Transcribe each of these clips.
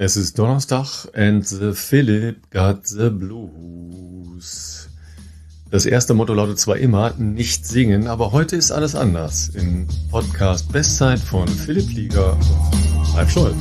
Es ist Donnerstag and the Philip got the blues. Das erste Motto lautet zwar immer, nicht singen, aber heute ist alles anders. Im Podcast Bestzeit von Philipp Flieger und Ralf Scholz.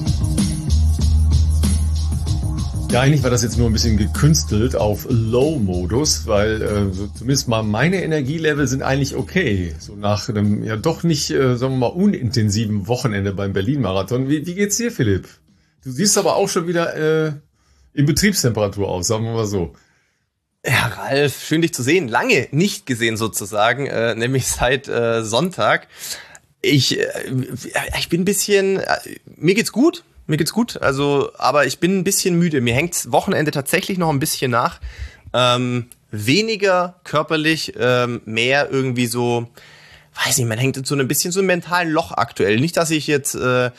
Ja, eigentlich war das jetzt nur ein bisschen gekünstelt auf Low-Modus, weil so zumindest mal meine Energielevel sind eigentlich okay. So nach einem ja doch nicht, sagen wir mal, unintensiven Wochenende beim Berlin-Marathon. Wie geht's dir, Philipp? Du siehst aber auch schon wieder in Betriebstemperatur aus, sagen wir mal so. Ja, Ralf, schön dich zu sehen. Lange nicht gesehen sozusagen, nämlich seit Sonntag. Ich bin ein bisschen, mir geht's gut, also, aber ich bin ein bisschen müde. Mir hängt's Wochenende tatsächlich noch ein bisschen nach. Weniger körperlich, mehr irgendwie so, weiß nicht, man hängt in so ein bisschen so einem mentalen Loch aktuell. Nicht, dass ich jetzt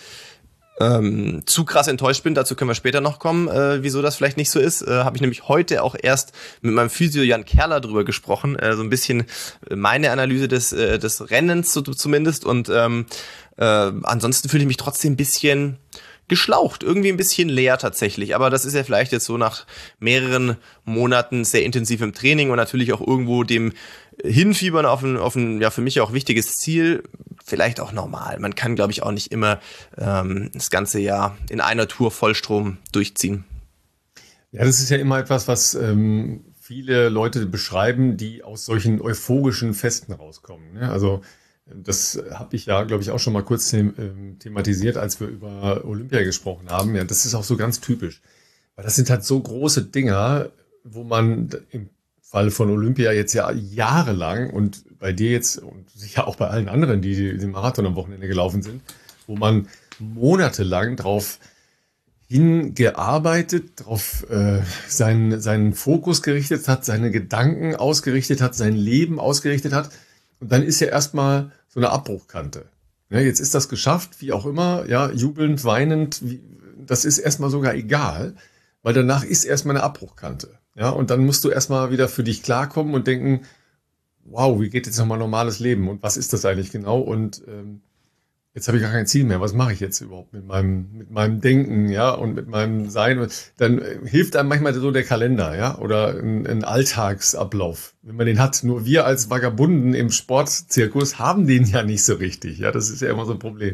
zu krass enttäuscht bin, dazu können wir später noch kommen, wieso das vielleicht nicht so ist. Habe ich nämlich heute auch erst mit meinem Physio Jan Kerler drüber gesprochen, so ein bisschen meine Analyse des Rennens so zumindest und ansonsten fühle ich mich trotzdem ein bisschen geschlaucht, irgendwie ein bisschen leer tatsächlich, aber das ist ja vielleicht jetzt so nach mehreren Monaten sehr intensivem Training und natürlich auch irgendwo dem Hinfiebern auf ein ja für mich auch wichtiges Ziel, vielleicht auch normal. Man kann, glaube ich, auch nicht immer das ganze Jahr in einer Tour Vollstrom durchziehen. Ja, das ist ja immer etwas, was viele Leute beschreiben, die aus solchen euphorischen Festen rauskommen. Ne? Also das habe ich ja, glaube ich, auch schon mal kurz thematisiert, als wir über Olympia gesprochen haben. Ja, das ist auch so ganz typisch. Weil das sind halt so große Dinger, wo man im Fall von Olympia jetzt ja jahrelang und bei dir jetzt und sicher auch bei allen anderen, die den Marathon am Wochenende gelaufen sind, wo man monatelang drauf hingearbeitet, drauf seinen Fokus gerichtet hat, seine Gedanken ausgerichtet hat, sein Leben ausgerichtet hat. Und dann ist ja erstmal so eine Abbruchkante. Ja, jetzt ist das geschafft, wie auch immer, ja, jubelnd, weinend, das ist erstmal sogar egal, weil danach ist erstmal eine Abbruchkante. Ja, und dann musst du erstmal wieder für dich klarkommen und denken, wow, wie geht jetzt nochmal normales Leben und was ist das eigentlich genau? Und jetzt habe ich gar kein Ziel mehr. Was mache ich jetzt überhaupt mit meinem Denken, ja, und mit meinem Sein? Dann hilft einem manchmal so der Kalender, ja, oder ein Alltagsablauf, wenn man den hat. Nur wir als Vagabunden im Sportzirkus haben den ja nicht so richtig. Ja, das ist ja immer so ein Problem.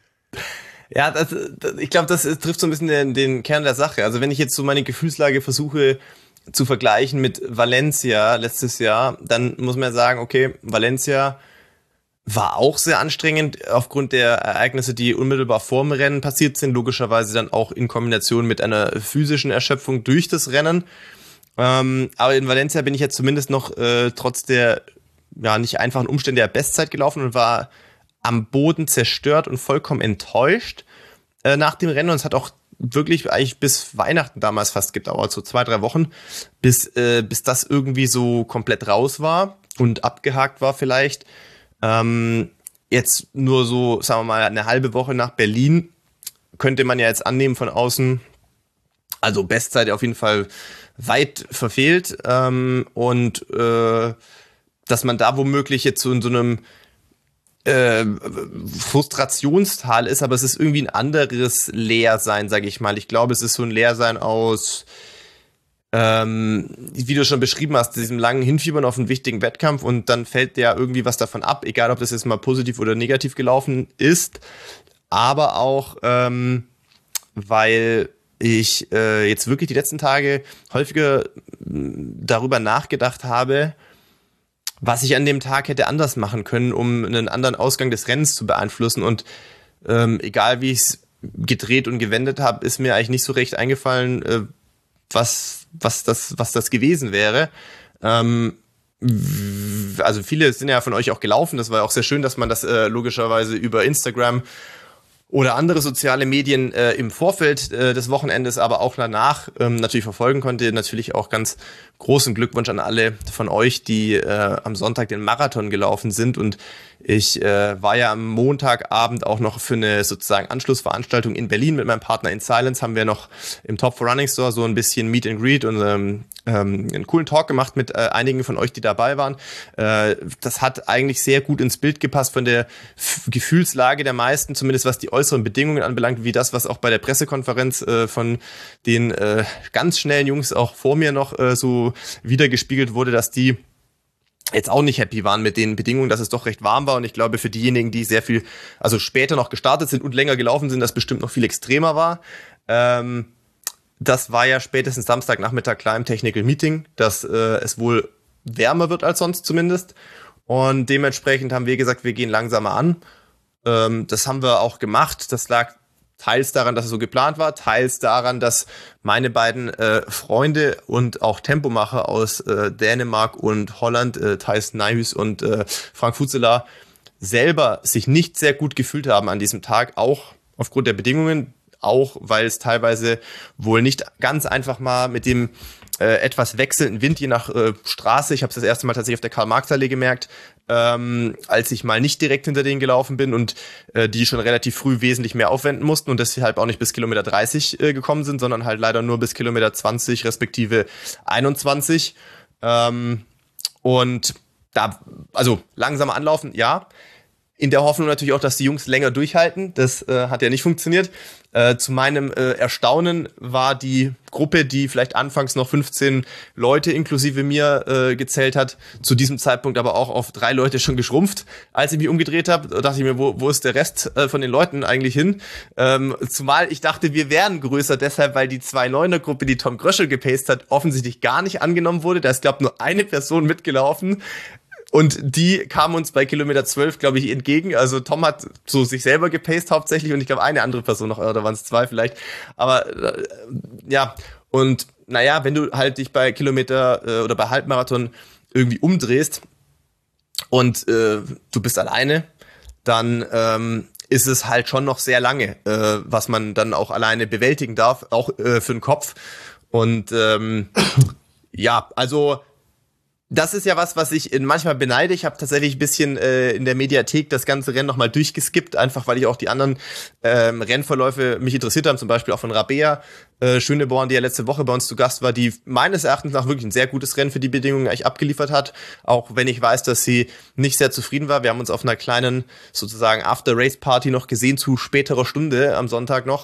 Ja, ich glaube, das trifft so ein bisschen den Kern der Sache. Also wenn ich jetzt so meine Gefühlslage versuche zu vergleichen mit Valencia letztes Jahr, dann muss man ja sagen, okay, Valencia war auch sehr anstrengend aufgrund der Ereignisse, die unmittelbar vor dem Rennen passiert sind, logischerweise dann auch in Kombination mit einer physischen Erschöpfung durch das Rennen. Aber in Valencia bin ich jetzt zumindest noch trotz der ja nicht einfachen Umstände der Bestzeit gelaufen und war am Boden zerstört und vollkommen enttäuscht nach dem Rennen. Und es hat auch wirklich eigentlich bis Weihnachten damals fast gedauert, so 2-3 Wochen, bis das irgendwie so komplett raus war und abgehakt war vielleicht. Jetzt nur so, sagen wir mal, eine halbe Woche nach Berlin könnte man ja jetzt annehmen von außen, also Bestzeit auf jeden Fall weit verfehlt und dass man da womöglich jetzt so in so einem Frustrationstal ist, aber es ist irgendwie ein anderes Leersein, sage ich mal. Ich glaube, es ist so ein Leersein aus wie du schon beschrieben hast, diesem langen Hinfiebern auf einen wichtigen Wettkampf und dann fällt ja irgendwie was davon ab, egal ob das jetzt mal positiv oder negativ gelaufen ist, aber auch, weil ich jetzt wirklich die letzten Tage häufiger darüber nachgedacht habe, was ich an dem Tag hätte anders machen können, um einen anderen Ausgang des Rennens zu beeinflussen und egal wie ich es gedreht und gewendet habe, ist mir eigentlich nicht so recht eingefallen, was das gewesen wäre. Also viele sind ja von euch auch gelaufen. Das war auch sehr schön, dass man das logischerweise über Instagram oder andere soziale Medien im Vorfeld des Wochenendes, aber auch danach natürlich verfolgen konnte. Natürlich auch ganz großen Glückwunsch an alle von euch, die am Sonntag den Marathon gelaufen sind. Und Ich war ja am Montagabend auch noch für eine sozusagen Anschlussveranstaltung in Berlin mit meinem Partner In Silence, haben wir noch im Top 4 Running Store so ein bisschen Meet and Greet und einen coolen Talk gemacht mit einigen von euch, die dabei waren. Das hat eigentlich sehr gut ins Bild gepasst von der Gefühlslage der meisten, zumindest was die äußeren Bedingungen anbelangt, wie das, was auch bei der Pressekonferenz von den ganz schnellen Jungs auch vor mir noch so wiedergespiegelt wurde, dass die jetzt auch nicht happy waren mit den Bedingungen, dass es doch recht warm war. Und ich glaube, für diejenigen, die sehr viel, also später noch gestartet sind und länger gelaufen sind, das bestimmt noch viel extremer war. Das war ja spätestens Samstagnachmittag klar im Technical Meeting, dass es wohl wärmer wird als sonst zumindest. Und dementsprechend haben wir gesagt, wir gehen langsamer an. Das haben wir auch gemacht. Das lag teils daran, dass es so geplant war, teils daran, dass meine beiden Freunde und auch Tempomacher aus Dänemark und Holland, Thijs Nijhuis und Frank Futselaar, selber sich nicht sehr gut gefühlt haben an diesem Tag, auch aufgrund der Bedingungen, auch weil es teilweise wohl nicht ganz einfach mal mit dem etwas wechselnden Wind je nach Straße. Ich habe es das erste Mal tatsächlich auf der Karl-Marx-Allee gemerkt, als ich mal nicht direkt hinter denen gelaufen bin und die schon relativ früh wesentlich mehr aufwenden mussten und deshalb auch nicht bis Kilometer 30 gekommen sind, sondern halt leider nur bis Kilometer 20 respektive 21. Und da, also langsam anlaufen, ja. In der Hoffnung natürlich auch, dass die Jungs länger durchhalten. Das hat ja nicht funktioniert. Zu meinem Erstaunen war die Gruppe, die vielleicht anfangs noch 15 Leute inklusive mir gezählt hat, zu diesem Zeitpunkt aber auch auf 3 Leute schon geschrumpft. Als ich mich umgedreht habe, dachte ich mir, wo ist der Rest von den Leuten eigentlich hin? Zumal ich dachte, wir wären größer, deshalb, weil die 2-9er-Gruppe, die Tom Gröschel gepaced hat, offensichtlich gar nicht angenommen wurde. Da ist, glaube ich, nur eine Person mitgelaufen. Und die kam uns bei Kilometer 12, glaube ich, entgegen. Also Tom hat so sich selber gepaced hauptsächlich und ich glaube eine andere Person noch, oder waren es 2 vielleicht. Aber ja, und naja, wenn du halt dich bei Kilometer oder bei Halbmarathon irgendwie umdrehst und du bist alleine, dann ist es halt schon noch sehr lange, was man dann auch alleine bewältigen darf, auch für den Kopf. Und ja, also das ist ja was ich manchmal beneide. Ich habe tatsächlich ein bisschen in der Mediathek das ganze Rennen nochmal durchgeskippt, einfach weil ich auch die anderen Rennverläufe mich interessiert haben, zum Beispiel auch von Rabea Schöneborn, die ja letzte Woche bei uns zu Gast war, die meines Erachtens nach wirklich ein sehr gutes Rennen für die Bedingungen eigentlich abgeliefert hat, auch wenn ich weiß, dass sie nicht sehr zufrieden war. Wir haben uns auf einer kleinen sozusagen After-Race-Party noch gesehen, zu späterer Stunde am Sonntag noch.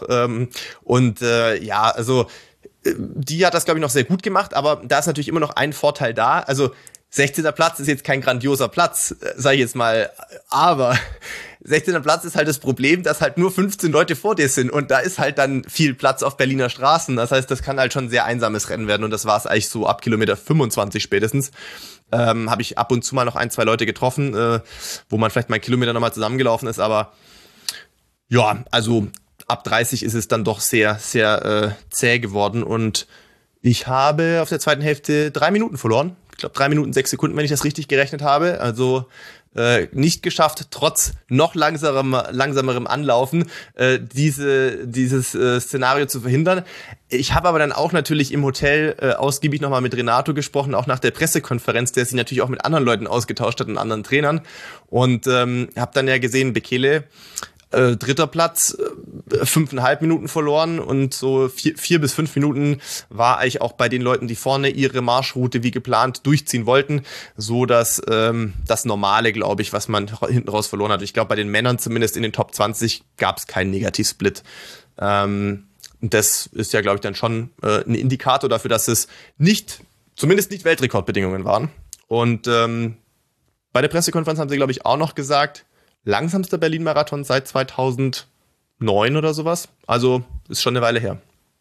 Ja, also die hat das, glaube ich, noch sehr gut gemacht, aber da ist natürlich immer noch ein Vorteil da. Also 16. Platz ist jetzt kein grandioser Platz, sage ich jetzt mal, aber 16. Platz ist halt das Problem, dass halt nur 15 Leute vor dir sind und da ist halt dann viel Platz auf Berliner Straßen. Das heißt, das kann halt schon ein sehr einsames Rennen werden und das war es eigentlich so ab Kilometer 25 spätestens. Habe ich ab und zu mal noch 1, 2 Leute getroffen, wo man vielleicht mal einen Kilometer nochmal zusammengelaufen ist, aber ja, also ab 30 ist es dann doch sehr, sehr zäh geworden und ich habe auf der zweiten Hälfte 3 Minuten verloren. Ich glaube 3 Minuten 6 Sekunden, wenn ich das richtig gerechnet habe. Also nicht geschafft, trotz noch langsamerem Anlaufen dieses Szenario zu verhindern. Ich habe aber dann auch natürlich im Hotel ausgiebig nochmal mit Renato gesprochen, auch nach der Pressekonferenz, der sich natürlich auch mit anderen Leuten ausgetauscht hat und anderen Trainern. Und habe dann ja gesehen, Bekele, 3. Platz, 5,5 Minuten verloren und so 4 bis 5 Minuten war eigentlich auch bei den Leuten, die vorne ihre Marschroute wie geplant durchziehen wollten, so dass das Normale, glaube ich, was man hinten raus verloren hat. Ich glaube, bei den Männern zumindest in den Top 20 gab es keinen Negativsplit. Das ist ja, glaube ich, dann schon ein Indikator dafür, dass es zumindest nicht Weltrekordbedingungen waren. Und bei der Pressekonferenz haben sie, glaube ich, auch noch gesagt, langsamster Berlin-Marathon seit 2009 oder sowas. Also ist schon eine Weile her.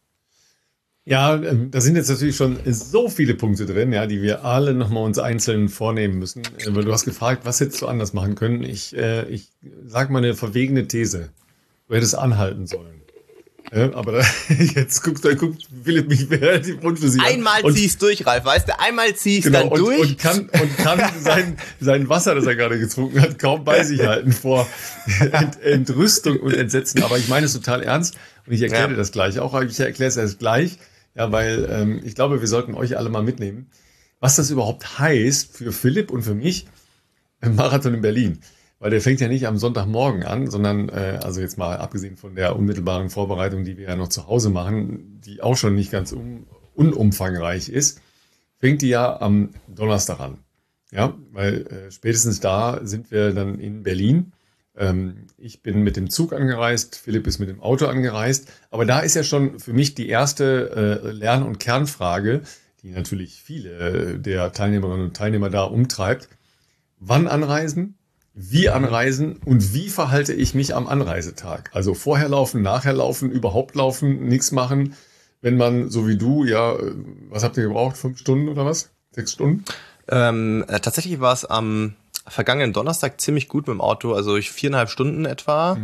Ja, da sind jetzt natürlich schon so viele Punkte drin, ja, die wir alle nochmal uns einzeln vornehmen müssen. Weil du hast gefragt, was hättest du anders machen können. Ich sag mal eine verwegene These. Du hättest anhalten sollen. Aber jetzt guckt Philipp mich relativ unschlüssig an. Einmal zieh's durch, Ralf, weißt du? Einmal zieh's dann durch. Und kann sein Wasser, das er gerade getrunken hat, kaum bei sich halten vor Entrüstung und Entsetzen. Aber ich meine es total ernst und ich erkläre dir das gleich auch. Ich erkläre es erst gleich, ja, weil ich glaube, wir sollten euch alle mal mitnehmen, was das überhaupt heißt für Philipp und für mich im Marathon in Berlin. weil der fängt ja nicht am Sonntagmorgen an, sondern, also jetzt mal abgesehen von der unmittelbaren Vorbereitung, die wir ja noch zu Hause machen, die auch schon nicht ganz unumfangreich ist, fängt die ja am Donnerstag an. Ja, weil spätestens da sind wir dann in Berlin. Ich bin mit dem Zug angereist, Philipp ist mit dem Auto angereist. Aber da ist ja schon für mich die erste Lern- und Kernfrage, die natürlich viele der Teilnehmerinnen und Teilnehmer da umtreibt. Wann anreisen? Wie anreisen? Und wie verhalte ich mich am Anreisetag? Also vorher laufen, nachher laufen, überhaupt laufen, nichts machen. Wenn man, so wie du, ja, was habt ihr gebraucht? 5 Stunden oder was? 6 Stunden? Tatsächlich war es am vergangenen Donnerstag ziemlich gut mit dem Auto, also 4,5 Stunden etwa.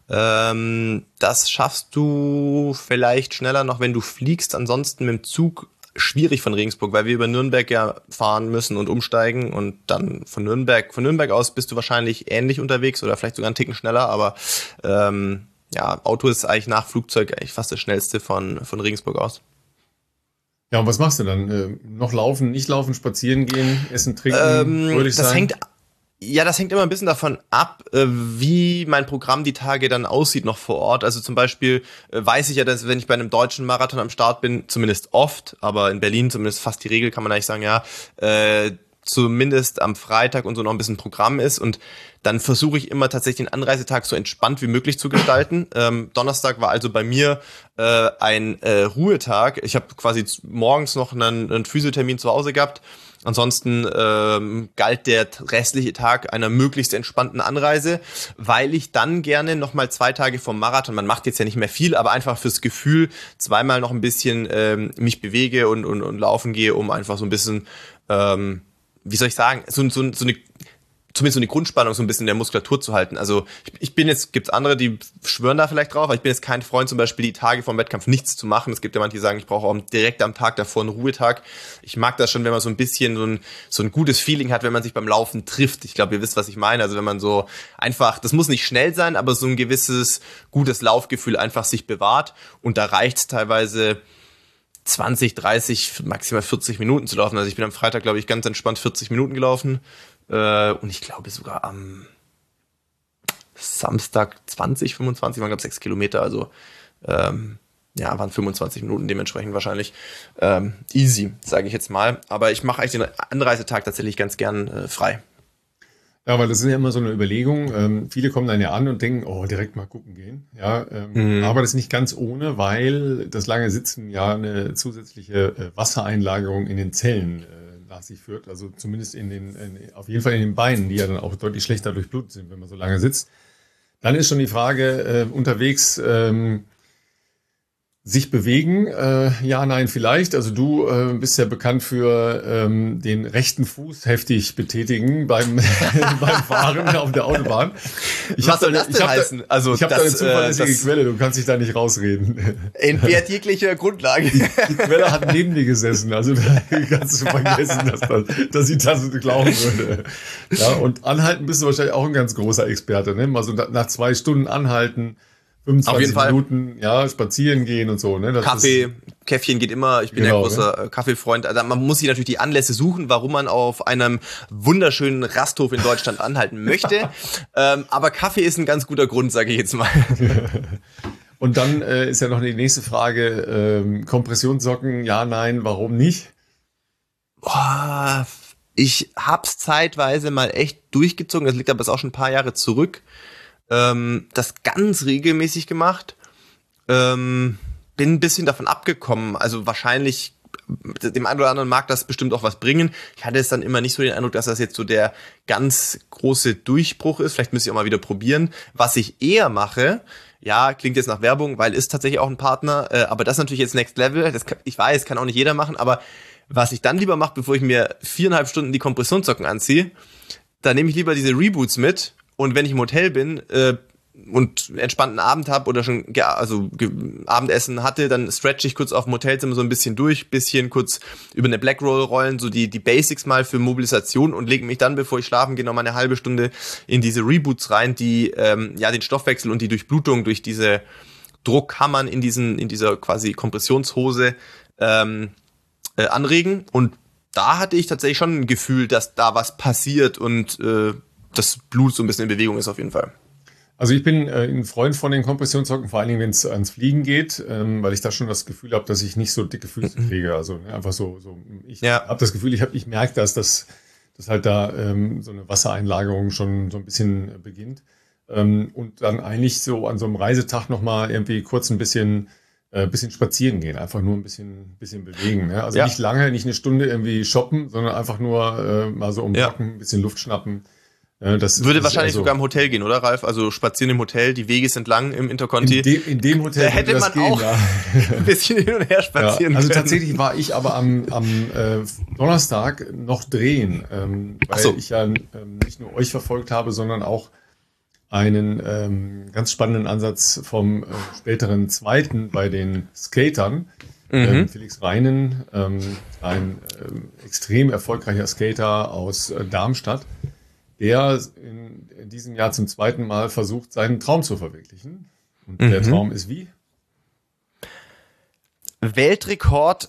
Das schaffst du vielleicht schneller noch, wenn du fliegst. Ansonsten mit dem Zug schwierig von Regensburg, weil wir über Nürnberg ja fahren müssen und umsteigen und dann von Nürnberg aus bist du wahrscheinlich ähnlich unterwegs oder vielleicht sogar einen Ticken schneller, aber Auto ist eigentlich nach Flugzeug eigentlich fast das schnellste von Regensburg aus. Ja, und was machst du dann? Noch laufen, nicht laufen, spazieren gehen, essen, trinken, fröhlich sein? Das hängt immer ein bisschen davon ab, wie mein Programm die Tage dann aussieht noch vor Ort. Also zum Beispiel weiß ich ja, dass wenn ich bei einem deutschen Marathon am Start bin, zumindest oft, aber in Berlin zumindest fast die Regel, kann man eigentlich sagen, zumindest am Freitag und so noch ein bisschen Programm ist und dann versuche ich immer tatsächlich den Anreisetag so entspannt wie möglich zu gestalten. Donnerstag war also bei mir ein Ruhetag. Ich habe quasi morgens noch einen Physiothermin zu Hause gehabt. Ansonsten galt der restliche Tag einer möglichst entspannten Anreise, weil ich dann gerne nochmal 2 Tage vom Marathon, man macht jetzt ja nicht mehr viel, aber einfach fürs Gefühl zweimal noch ein bisschen mich bewege und laufen gehe, um einfach so ein bisschen, wie soll ich sagen, so eine zumindest so eine Grundspannung so ein bisschen in der Muskulatur zu halten. Also ich bin jetzt, gibt's andere, die schwören da vielleicht drauf, aber ich bin jetzt kein Freund, zum Beispiel die Tage vor dem Wettkampf nichts zu machen. Es gibt ja manche, die sagen, ich brauche auch direkt am Tag davor einen Ruhetag. Ich mag das schon, wenn man so ein bisschen so ein gutes Feeling hat, wenn man sich beim Laufen trifft. Ich glaube, ihr wisst, was ich meine. Also wenn man so einfach, das muss nicht schnell sein, aber so ein gewisses gutes Laufgefühl einfach sich bewahrt. Und da reicht's teilweise 20, 30, maximal 40 Minuten zu laufen. Also ich bin am Freitag, glaube ich, ganz entspannt 40 Minuten gelaufen. Und ich glaube sogar am Samstag 20, 25, waren glaube 6 Kilometer, also waren 25 Minuten dementsprechend wahrscheinlich easy, sage ich jetzt mal. Aber ich mache eigentlich den Anreisetag tatsächlich ganz gern frei. Ja, weil das ist ja immer so eine Überlegung. Viele kommen dann ja an und denken, oh, direkt mal gucken gehen. Ja, aber das ist nicht ganz ohne, weil das lange Sitzen ja eine zusätzliche Wassereinlagerung in den Zellen nach sich führt. Also zumindest auf jeden Fall in den Beinen, die ja dann auch deutlich schlechter durchblutet sind, wenn man so lange sitzt. Dann ist schon die Frage unterwegs, sich bewegen, ja, nein, vielleicht. Also du bist ja bekannt für den rechten Fuß heftig betätigen beim Fahren auf der Autobahn. Was soll das denn heißen? Also ich habe da eine zuverlässige Quelle, du kannst dich da nicht rausreden. Entbehrt jeglicher Grundlage. Die Quelle hat neben dir gesessen, also da kannst du vergessen, dass ich das glauben würde. Ja, und anhalten bist du wahrscheinlich auch ein ganz großer Experte, ne? Mal so nach 2 Stunden anhalten, 25 Minuten, ja, spazieren gehen und so, ne? Käffchen geht immer. Ich bin ja großer Kaffeefreund. Also man muss sich natürlich die Anlässe suchen, warum man auf einem wunderschönen Rasthof in Deutschland anhalten möchte. Aber Kaffee ist ein ganz guter Grund, sage ich jetzt mal. Und dann ist ja noch die nächste Frage, Kompressionssocken, ja, nein, warum nicht? Boah, ich hab's zeitweise mal echt durchgezogen. Das liegt aber auch schon ein paar Jahre zurück. Das ganz regelmäßig gemacht. Bin ein bisschen davon abgekommen. Also wahrscheinlich, dem einen oder anderen mag das bestimmt auch was bringen. Ich hatte es dann immer nicht so den Eindruck, dass das jetzt so der ganz große Durchbruch ist. Vielleicht müsste ich auch mal wieder probieren. Was ich eher mache, ja, klingt jetzt nach Werbung, weil ist tatsächlich auch ein Partner, aber das ist natürlich jetzt Next Level. Ich weiß, kann auch nicht jeder machen, aber was ich dann lieber mache, bevor ich mir 4,5 Stunden die Kompressionssocken anziehe, da nehme ich lieber diese Reboots mit. Und wenn ich im Hotel bin und einen entspannten Abend habe oder schon Abendessen hatte, dann stretch ich kurz auf dem Hotelzimmer so ein bisschen durch, bisschen kurz über eine Black Roll rollen, so die Basics mal für Mobilisation und lege mich dann, bevor ich schlafen gehe, noch mal eine halbe Stunde in diese Reboots rein, die den Stoffwechsel und die Durchblutung durch diese Druckhammern in dieser quasi Kompressionshose anregen. Und da hatte ich tatsächlich schon ein Gefühl, dass da was passiert und das Blut so ein bisschen in Bewegung ist auf jeden Fall. Also ich bin ein Freund von den Kompressionssocken, vor allen Dingen, wenn es ans Fliegen geht, weil ich da schon das Gefühl habe, dass ich nicht so dicke Füße kriege. Also einfach so ich habe das Gefühl, ich merke dass halt da so eine Wassereinlagerung schon so ein bisschen beginnt. Und dann eigentlich so an so einem Reisetag nochmal irgendwie kurz ein bisschen spazieren gehen, einfach nur ein bisschen bewegen. Ne? Also nicht lange, nicht eine Stunde irgendwie shoppen, sondern einfach nur mal so Blocken, ein bisschen Luft schnappen. Das würde wahrscheinlich sogar im Hotel gehen, oder Ralf? Also spazieren im Hotel, die Wege sind lang im Interconti. In dem Hotel da hätte man gehen, auch ein bisschen hin und her spazieren also können. Tatsächlich war ich aber am Donnerstag noch drehen, weil ich ja nicht nur euch verfolgt habe, sondern auch einen ganz spannenden Ansatz vom späteren Zweiten bei den Skatern. Felix Reinen, ein extrem erfolgreicher Skater aus Darmstadt, der in diesem Jahr zum zweiten Mal versucht, seinen Traum zu verwirklichen. Und der Traum ist wie? Weltrekord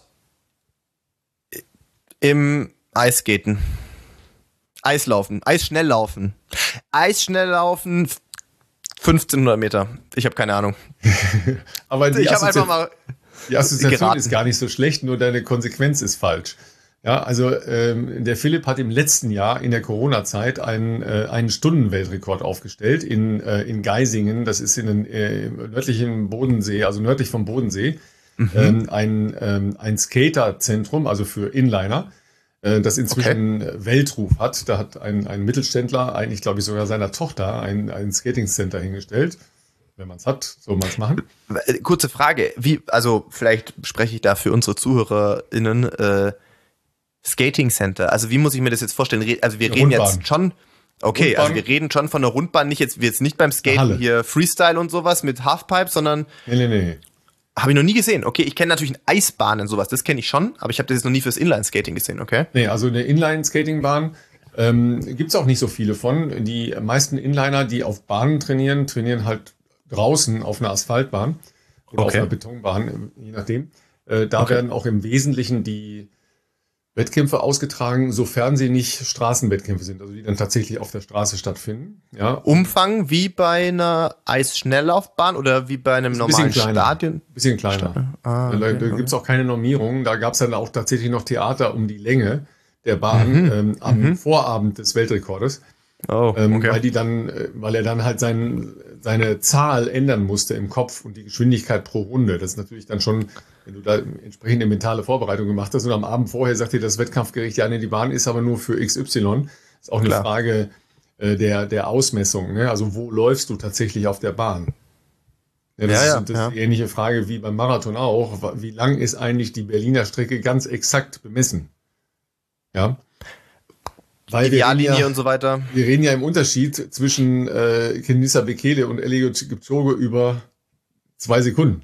im Eisskaten. Eisschnelllaufen, 1500 Meter. Ich habe keine Ahnung. Aber die Assoziation geraten. Ist gar nicht so schlecht, nur deine Konsequenz ist falsch. Ja, also der Philipp hat im letzten Jahr in der Corona-Zeit einen Stundenweltrekord aufgestellt in Geisingen. Das ist im nördlichen Bodensee, also nördlich vom Bodensee. Ein Skaterzentrum, also für Inliner, das inzwischen Weltruf hat. Da hat ein Mittelständler, eigentlich glaube ich sogar seiner Tochter, ein Skating-Center hingestellt. Wenn man es hat, soll man es machen. Kurze Frage, also vielleicht spreche ich da für unsere ZuhörerInnen, Skating Center, also wie muss ich mir das jetzt vorstellen? Also wir reden jetzt schon, also wir reden schon von einer Rundbahn, wir jetzt nicht beim Skaten hier Freestyle und sowas mit Halfpipe, sondern Nee. Habe ich noch nie gesehen. Okay, ich kenne natürlich Eisbahnen und sowas, das kenne ich schon, aber ich habe das jetzt noch nie fürs Inline-Skating gesehen, okay? Nee, also eine Inline-Skatingbahn gibt's auch nicht so viele von. Die meisten Inliner, die auf Bahnen trainieren halt draußen auf einer Asphaltbahn oder auf einer Betonbahn, je nachdem. Da werden auch im Wesentlichen die Wettkämpfe ausgetragen, sofern sie nicht Straßenwettkämpfe sind, also die dann tatsächlich auf der Straße stattfinden. Ja. Umfang wie bei einer Eisschnelllaufbahn oder wie bei einem normalen Stadion? Bisschen kleiner. Da gibt's auch keine Normierung. Da gab's dann auch tatsächlich noch Theater um die Länge der Bahn am Vorabend des Weltrekordes. Weil er dann halt seine Zahl ändern musste im Kopf und die Geschwindigkeit pro Runde. Das ist natürlich dann schon, wenn du da entsprechende mentale Vorbereitung gemacht hast und am Abend vorher sagt dir das Wettkampfgericht, ja, nee, die Bahn ist aber nur für XY. Ist auch eine Frage der Ausmessung. Ne? Also wo läufst du tatsächlich auf der Bahn? Ja, das ist eine ähnliche Frage wie beim Marathon auch. Wie lang ist eigentlich die Berliner Strecke ganz exakt bemessen? Ja. Weil Ideallinie und so weiter. Wir reden ja im Unterschied zwischen Kenenisa Bekele und Eliud Kipchoge über 2 Sekunden.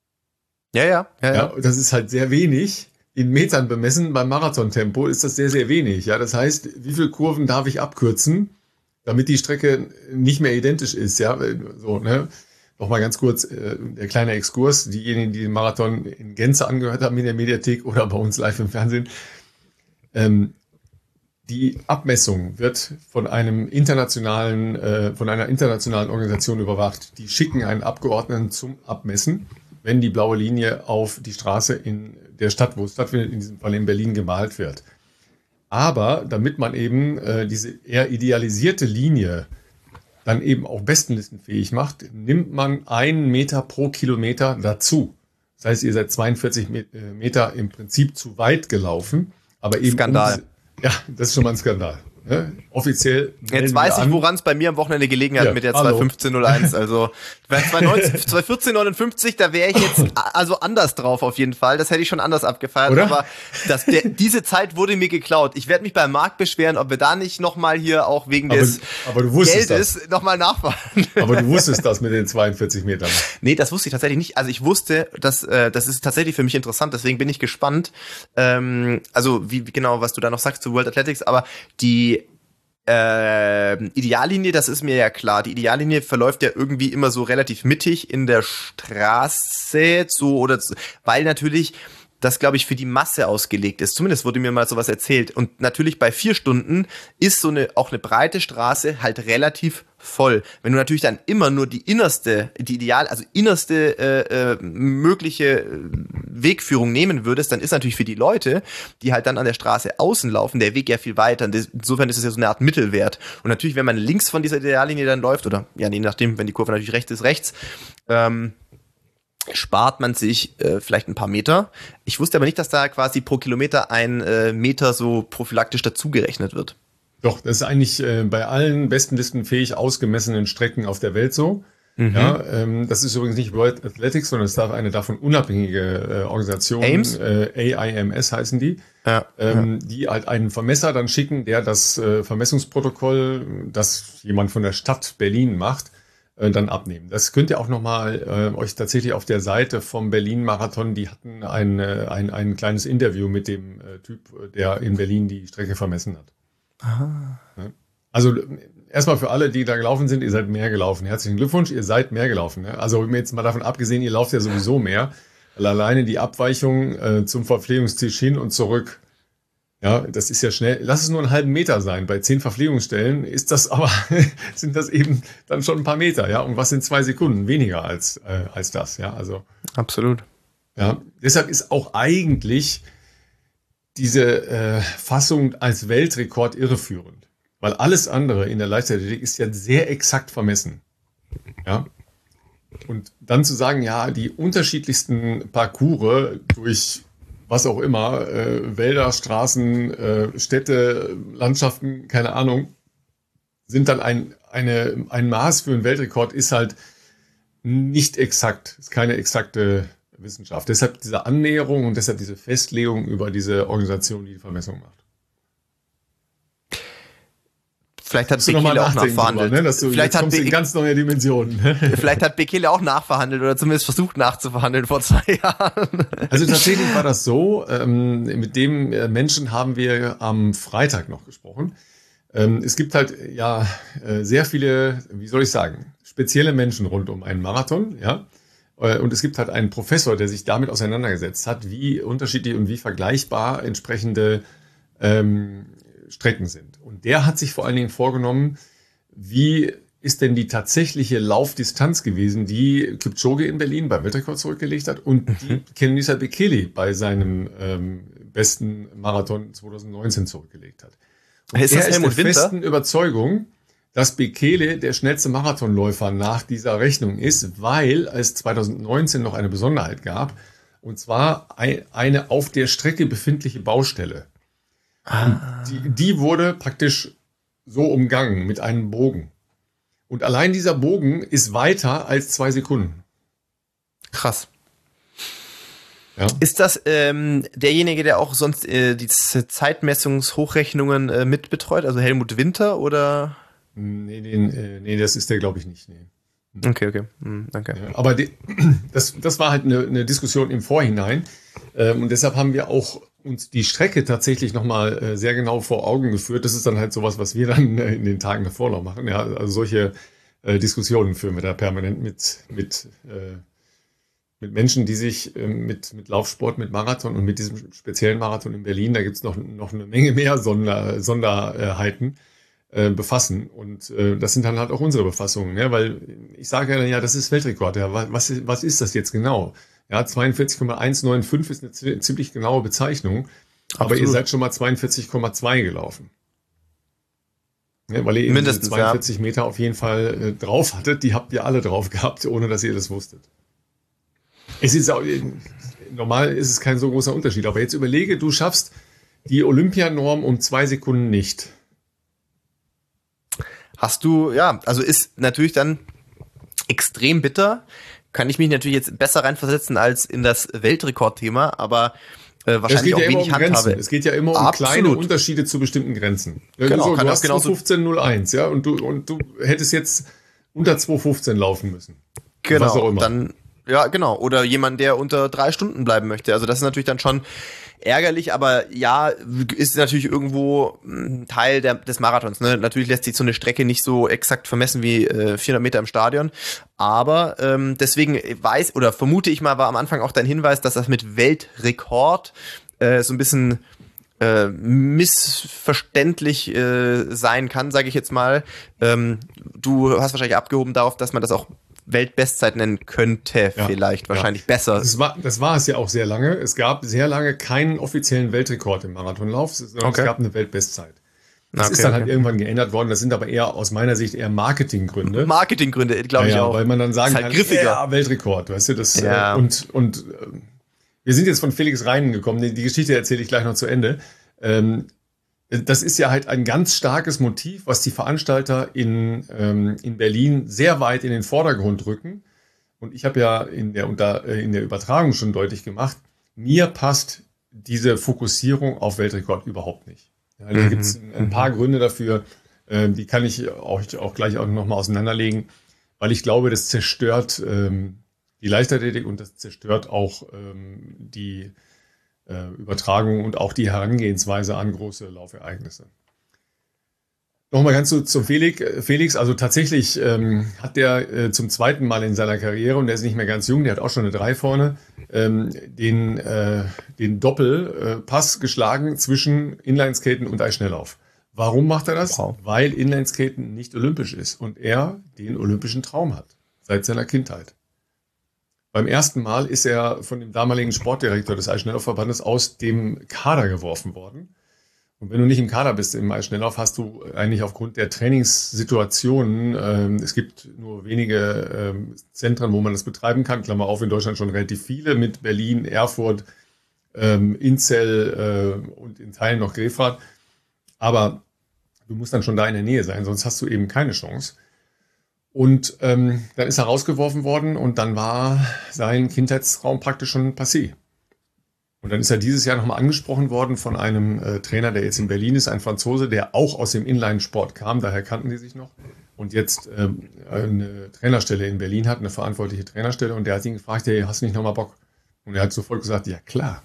Ja. Das ist halt sehr wenig. In Metern bemessen, beim Marathontempo ist das sehr, sehr wenig. Ja, das heißt, wie viele Kurven darf ich abkürzen, damit die Strecke nicht mehr identisch ist? Ja, so, ne? Nochmal ganz kurz, der kleine Exkurs. Diejenigen, die den Marathon in Gänze angehört haben in der Mediathek oder bei uns live im Fernsehen, die Abmessung wird von einer internationalen Organisation überwacht. Die schicken einen Abgeordneten zum Abmessen, wenn die blaue Linie auf die Straße in der Stadt, wo es stattfindet, in diesem Fall in Berlin, gemalt wird. Aber damit man eben diese eher idealisierte Linie dann eben auch bestenlistenfähig macht, nimmt man 1 Meter pro Kilometer dazu. Das heißt, ihr seid 42 Meter im Prinzip zu weit gelaufen. Aber eben Skandal. Ja, das ist schon mal ein Skandal. Ne? Offiziell. Jetzt weiß ich, woran es bei mir am Wochenende gelegen hat mit der 2:15:01. Also bei 2:14:59, da wäre ich jetzt also anders drauf auf jeden Fall. Das hätte ich schon anders abgefeiert. Oder? Aber diese Zeit wurde mir geklaut. Ich werde mich beim Markt beschweren, ob wir da nicht nochmal hier auch wegen des Geldes nochmal nachfahren. Aber du wusstest das mit den 42 Metern. Nee, das wusste ich tatsächlich nicht. Also ich wusste, das ist tatsächlich für mich interessant, deswegen bin ich gespannt. Also wie genau, was du da noch sagst zu World Athletics, aber die Ideallinie, das ist mir ja klar. Die Ideallinie verläuft ja irgendwie immer so relativ mittig in der Straße, so oder weil natürlich das, glaube ich, für die Masse ausgelegt ist. Zumindest wurde mir mal sowas erzählt. Und natürlich bei 4 Stunden ist auch eine breite Straße halt relativ voll. Wenn du natürlich dann immer nur die innerste mögliche Wegführung nehmen würdest, dann ist natürlich für die Leute, die halt dann an der Straße außen laufen, der Weg ja viel weiter. Insofern ist es ja so eine Art Mittelwert. Und natürlich, wenn man links von dieser Ideallinie dann läuft, oder ja, je nachdem, wenn die Kurve natürlich rechts ist, rechts, spart man sich vielleicht ein paar Meter. Ich wusste aber nicht, dass da quasi pro Kilometer ein Meter so prophylaktisch dazugerechnet wird. Doch, das ist eigentlich bei allen bestenlistenfähig ausgemessenen Strecken auf der Welt so. Mhm. Ja, das ist übrigens nicht World Athletics, sondern es ist eine davon unabhängige Organisation. AIMS? AIMS heißen die. Ja, die halt einen Vermesser dann schicken, der das Vermessungsprotokoll, das jemand von der Stadt Berlin macht, dann abnehmen. Das könnt ihr auch nochmal euch tatsächlich auf der Seite vom Berlin-Marathon, die hatten ein kleines Interview mit dem Typ, der in Berlin die Strecke vermessen hat. Aha. Also erstmal für alle, die da gelaufen sind, ihr seid mehr gelaufen. Herzlichen Glückwunsch, ihr seid mehr gelaufen. Also jetzt mal davon abgesehen, ihr lauft ja sowieso mehr, weil alleine die Abweichung zum Verpflegungstisch hin und zurück, ja, das ist ja schnell. Lass es nur einen halben Meter sein. Bei 10 Verpflegungsstellen ist das aber, sind das eben dann schon ein paar Meter, ja. Und was sind 2 Sekunden? Weniger als das, ja. Also. Absolut. Ja. Deshalb ist auch eigentlich diese Fassung als Weltrekord irreführend. Weil alles andere in der Leichtathletik ist ja sehr exakt vermessen. Ja. Und dann zu sagen, ja, die unterschiedlichsten Parcours durch was auch immer, Wälder, Straßen, Städte, Landschaften, keine Ahnung, sind dann ein Maß für einen Weltrekord, ist halt nicht exakt, ist keine exakte Wissenschaft. Deshalb diese Annäherung und deshalb diese Festlegung über diese Organisation, die die Vermessung macht. Vielleicht hat Bekele auch nachverhandelt. Drüber, ne? Vielleicht kommst du in ganz neue Dimensionen. Vielleicht hat Bekele auch nachverhandelt oder zumindest versucht nachzuverhandeln vor 2 Jahren. Also tatsächlich war das so. Mit dem Menschen haben wir am Freitag noch gesprochen. Es gibt halt ja sehr viele, wie soll ich sagen, spezielle Menschen rund um einen Marathon, ja. Und es gibt halt einen Professor, der sich damit auseinandergesetzt hat, wie unterschiedlich und wie vergleichbar entsprechende Strecken sind. Und der hat sich vor allen Dingen vorgenommen, wie ist denn die tatsächliche Laufdistanz gewesen, die Kipchoge in Berlin beim Weltrekord zurückgelegt hat und die Kenenisa Bekele bei seinem besten Marathon 2019 zurückgelegt hat. Und ist das Helmut Winter? Festen Überzeugung, dass Bekele der schnellste Marathonläufer nach dieser Rechnung ist, weil es 2019 noch eine Besonderheit gab, und zwar eine auf der Strecke befindliche Baustelle. Die wurde praktisch so umgangen mit einem Bogen. Und allein dieser Bogen ist weiter als 2 Sekunden. Krass. Ja. Ist das derjenige, der auch sonst die Zeitmessungshochrechnungen mitbetreut? Also Helmut Winter oder? Nee, das ist der, glaube ich, nicht. Nee. Okay. Danke. Ja, aber das war halt eine Diskussion im Vorhinein. Und deshalb haben wir auch uns die Strecke tatsächlich nochmal sehr genau vor Augen geführt. Das ist dann halt sowas, was wir dann in den Tagen davor noch machen. Ja, also solche Diskussionen führen wir da permanent mit Menschen, die sich mit Laufsport, mit Marathon und mit diesem speziellen Marathon in Berlin, da gibt's noch eine Menge mehr Sonderheiten befassen. Und das sind dann halt auch unsere Befassungen, ja, weil ich sage ja, das ist Weltrekord. Ja, was ist das jetzt genau? Ja, 42,195 ist eine ziemlich genaue Bezeichnung. Absolut. Aber ihr seid schon mal 42,2 gelaufen. Ja, weil ihr eben mindestens 42 Meter auf jeden Fall drauf hattet. Die habt ihr alle drauf gehabt, ohne dass ihr das wusstet. Es ist auch, normal ist es kein so großer Unterschied. Aber jetzt überlege, du schaffst die Olympianorm um 2 Sekunden nicht. Hast du, ja, also ist natürlich dann extrem bitter. Kann ich mich natürlich jetzt besser reinversetzen als in das Weltrekordthema, aber wahrscheinlich auch wenig Handhabe. Es geht ja immer um kleine Unterschiede zu bestimmten Grenzen. Genau, du hast 2:15:01, ja, und du hättest jetzt unter 2:15 laufen müssen. Genau, was auch immer. Dann Ja, genau. Oder jemand, der unter 3 Stunden bleiben möchte. Also das ist natürlich dann schon ärgerlich, aber ja, ist natürlich irgendwo ein Teil des Marathons. Ne? Natürlich lässt sich so eine Strecke nicht so exakt vermessen wie 400 Meter im Stadion. Aber deswegen vermute ich mal, war am Anfang auch dein Hinweis, dass das mit Weltrekord so ein bisschen missverständlich sein kann, sage ich jetzt mal. Du hast wahrscheinlich abgehoben darauf, dass man das auch Weltbestzeit nennen könnte, wahrscheinlich besser. Das war es ja auch sehr lange. Es gab sehr lange keinen offiziellen Weltrekord im Marathonlauf, sondern es gab eine Weltbestzeit. Das ist dann halt irgendwann geändert worden. Das sind aber eher aus meiner Sicht eher Marketinggründe. Marketinggründe, glaube ich auch. Weil man dann sagen kann, ja, Weltrekord, weißt du, das und wir sind jetzt von Felix Reinen gekommen. Die Geschichte erzähle ich gleich noch zu Ende. Das ist ja halt ein ganz starkes Motiv, was die Veranstalter in Berlin sehr weit in den Vordergrund rücken. Und ich habe ja in der Übertragung schon deutlich gemacht, mir passt diese Fokussierung auf Weltrekord überhaupt nicht. Ja, da gibt es ein paar Gründe dafür, die kann ich auch gleich auch nochmal auseinanderlegen, weil ich glaube, das zerstört die Leichtathletik und das zerstört auch die Übertragung und auch die Herangehensweise an große Laufereignisse. Nochmal ganz zum Felix. Also tatsächlich hat der zum zweiten Mal in seiner Karriere, und der ist nicht mehr ganz jung, der hat auch schon eine 3 vorne, den Doppelpass geschlagen zwischen Inlineskaten und Eisschnelllauf. Warum macht er das? Wow. Weil Inlineskaten nicht olympisch ist und er den olympischen Traum hat, seit seiner Kindheit. Beim ersten Mal ist er von dem damaligen Sportdirektor des Eisschnelllaufverbandes aus dem Kader geworfen worden. Und wenn du nicht im Kader bist im Eisschnelllauf, hast du eigentlich aufgrund der Trainingssituationen, es gibt nur wenige Zentren, wo man das betreiben kann, Klammer auf, in Deutschland schon relativ viele, mit Berlin, Erfurt, Inzell und in Teilen noch Grefrath. Aber du musst dann schon da in der Nähe sein, sonst hast du eben keine Chance. Und dann ist er rausgeworfen worden und dann war sein Kindheitstraum praktisch schon passé. Und dann ist er dieses Jahr nochmal angesprochen worden von einem Trainer, der jetzt in Berlin ist, ein Franzose, der auch aus dem Inline-Sport kam, daher kannten die sich noch, und jetzt eine Trainerstelle in Berlin hat, eine verantwortliche Trainerstelle, und der hat ihn gefragt, hey, hast du nicht nochmal Bock? Und er hat sofort gesagt, ja klar.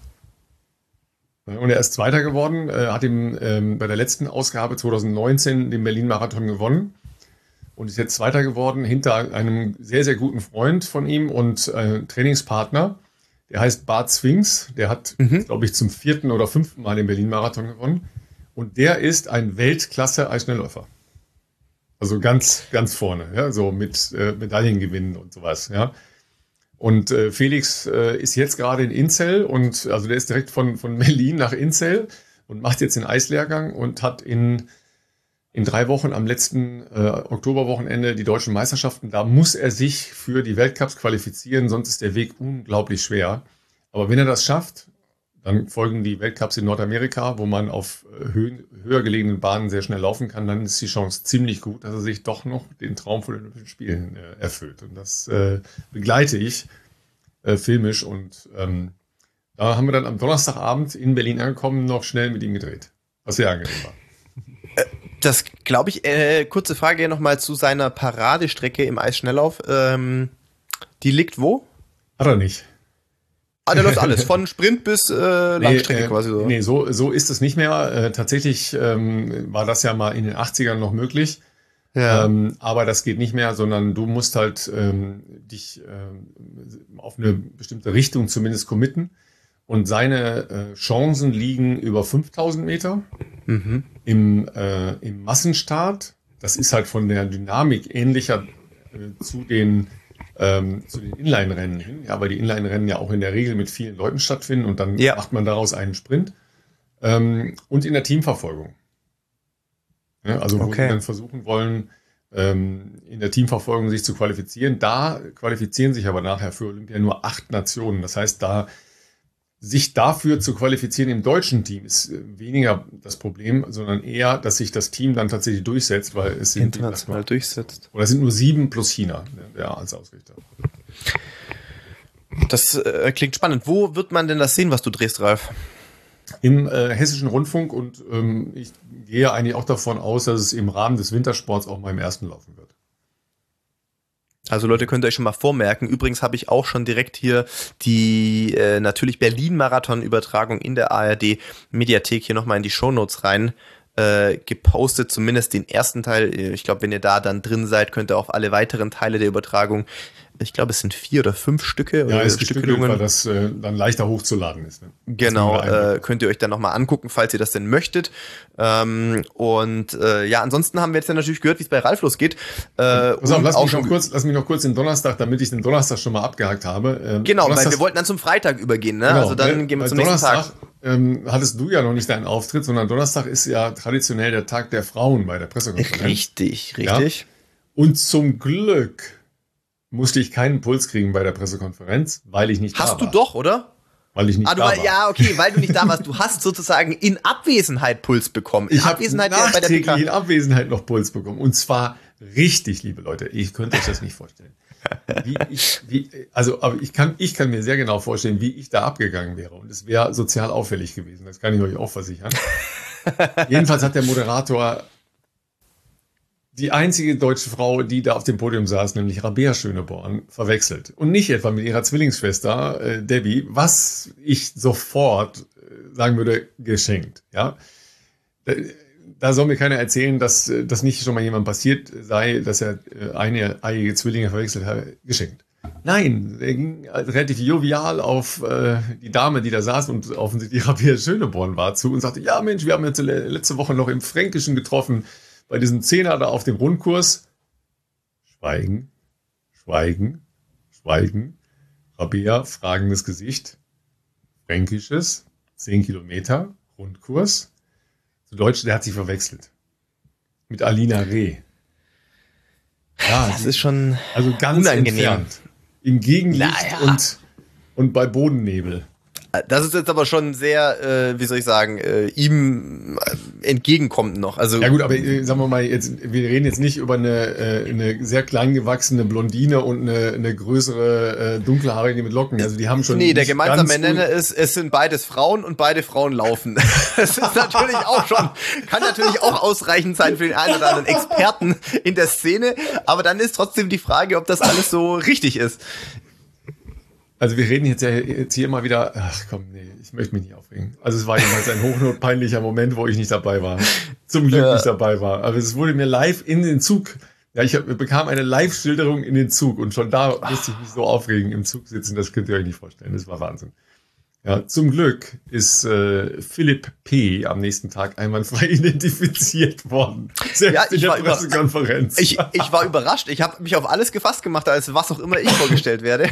Und er ist Zweiter geworden, hat bei der letzten Ausgabe 2019 den Berlin-Marathon gewonnen. Und ist jetzt Zweiter geworden hinter einem sehr, sehr guten Freund von ihm und Trainingspartner. Der heißt Bart Swings. Der hat, glaube ich, zum 4. oder 5. Mal den Berlin-Marathon gewonnen. Und der ist ein Weltklasse-Eisschnellläufer. Also ganz, ganz vorne. Ja, so mit Medaillengewinnen und sowas. Ja. Und Felix ist jetzt gerade in Inzell. Und also der ist direkt von Berlin nach Inzell und macht jetzt den Eislehrgang und hat in 3 Wochen am letzten Oktoberwochenende die deutschen Meisterschaften. Da muss er sich für die Weltcups qualifizieren, sonst ist der Weg unglaublich schwer. Aber wenn er das schafft, dann folgen die Weltcups in Nordamerika, wo man auf höher gelegenen Bahnen sehr schnell laufen kann. Dann ist die Chance ziemlich gut, dass er sich doch noch den Traum von den Olympischen Spielen erfüllt. Und das begleite ich filmisch. Und da haben wir dann am Donnerstagabend in Berlin angekommen, noch schnell mit ihm gedreht, was sehr angenehm war. Das glaube ich, kurze Frage nochmal zu seiner Paradestrecke im Eisschnelllauf. Die liegt wo? Hat er nicht. Der läuft alles, von Sprint bis Langstrecke quasi so. Nee, so ist es nicht mehr. Tatsächlich war das ja mal in den 80ern noch möglich. Ja. Aber das geht nicht mehr, sondern du musst halt dich auf eine bestimmte Richtung zumindest committen. Und seine Chancen liegen über 5000 Meter im Massenstart. Das ist halt von der Dynamik ähnlicher zu den Inline-Rennen hin. Ja, weil die Inline-Rennen ja auch in der Regel mit vielen Leuten stattfinden und dann macht man daraus einen Sprint. Und in der Teamverfolgung. Ja, also wo sie dann versuchen wollen, in der Teamverfolgung sich zu qualifizieren. Da qualifizieren sich aber nachher für Olympia nur 8 Nationen. Das heißt, sich dafür zu qualifizieren im deutschen Team ist weniger das Problem, sondern eher, dass sich das Team dann tatsächlich durchsetzt, weil es sind international durchsetzt. Oder es sind nur 7 plus China, als Ausrichter. Das klingt spannend. Wo wird man denn das sehen, was du drehst, Ralf? Im Hessischen Rundfunk, und ich gehe eigentlich auch davon aus, dass es im Rahmen des Wintersports auch mal im ersten laufen wird. Also Leute, könnt ihr euch schon mal vormerken. Übrigens habe ich auch schon direkt hier die natürlich Berlin-Marathon-Übertragung in der ARD-Mediathek hier nochmal in die Shownotes rein gepostet, zumindest den ersten Teil. Ich glaube, wenn ihr da dann drin seid, könnt ihr auch alle weiteren Teile der Übertragung, ich glaube, es sind 4 oder 5 Stücke. Ja, oder ist gestückelt, weil das dann leichter hochzuladen ist. Ne? Genau, könnt ihr euch dann nochmal angucken, falls ihr das denn möchtet. Ja, ansonsten haben wir jetzt ja natürlich gehört, wie es bei Ralf losgeht. Lass mich noch kurz den Donnerstag, damit ich den Donnerstag schon mal abgehakt habe. Genau, weil wir wollten dann zum Freitag übergehen, ne? Genau, also dann gehen wir zum nächsten Tag. Hattest du ja noch nicht deinen Auftritt, sondern Donnerstag ist ja traditionell der Tag der Frauen bei der Pressekonferenz. Richtig. Ja? Und zum Glück musste ich keinen Puls kriegen bei der Pressekonferenz, weil ich nicht da war. Hast du doch, oder? Weil ich nicht da war. Ja, okay, weil du nicht da warst. Du hast sozusagen in Abwesenheit Puls bekommen. Ich habe nachträglich in Abwesenheit noch Puls bekommen. Und zwar richtig, liebe Leute. Ich könnte euch das nicht vorstellen. Aber ich kann mir sehr genau vorstellen, wie ich da abgegangen wäre. Und es wäre sozial auffällig gewesen. Das kann ich euch auch versichern. Jedenfalls hat der Moderator die einzige deutsche Frau, die da auf dem Podium saß, nämlich Rabea Schöneborn, verwechselt. Und nicht etwa mit ihrer Zwillingsschwester Debbie, was ich sofort sagen würde, geschenkt. Ja, da soll mir keiner erzählen, dass das nicht schon mal jemand passiert sei, dass er eiige Zwillinge verwechselt hat. Geschenkt. Nein, er ging relativ jovial auf die Dame, die da saß und offensichtlich Rabea Schöneborn war, zu und sagte, ja Mensch, wir haben jetzt letzte Woche noch im Fränkischen getroffen, bei diesem Zehner da auf dem Rundkurs. Schweigen. Rabea, fragendes Gesicht. Fränkisches, 10 Kilometer, Rundkurs. Zu Deutsch, der hat sich verwechselt. Mit Alina Reh. Ja, das ist schon also ganz unangenehm. Entfernt. Im Gegenlicht und bei Bodennebel. Das ist jetzt aber schon sehr, wie soll ich sagen, ihm entgegenkommt noch. Also ja gut, aber sagen wir mal, wir reden jetzt nicht über eine sehr klein gewachsene Blondine und eine größere dunkelhaarige mit Locken. Also die haben schon. Nee, der gemeinsame Nenner ist, es sind beides Frauen und beide Frauen laufen. Das ist natürlich auch schon, kann natürlich auch ausreichend sein für den einen oder anderen Experten in der Szene. Aber dann ist trotzdem die Frage, ob das alles so richtig ist. Also wir reden jetzt hier mal wieder, ach komm, nee, ich möchte mich nicht aufregen. Also es war jemals ein hochnotpeinlicher Moment, wo ich nicht dabei war. Zum Glück nicht dabei war. Aber es wurde mir live in den Zug, ja, ich bekam eine Live-Schilderung in den Zug und schon da musste ich mich so aufregen im Zug sitzen, das könnt ihr euch nicht vorstellen, das war Wahnsinn. Ja, zum Glück ist Philipp P. am nächsten Tag einwandfrei identifiziert worden. Selbst in der Pressekonferenz. Ich war überrascht. Ich habe mich auf alles gefasst gemacht, als was auch immer ich vorgestellt werde.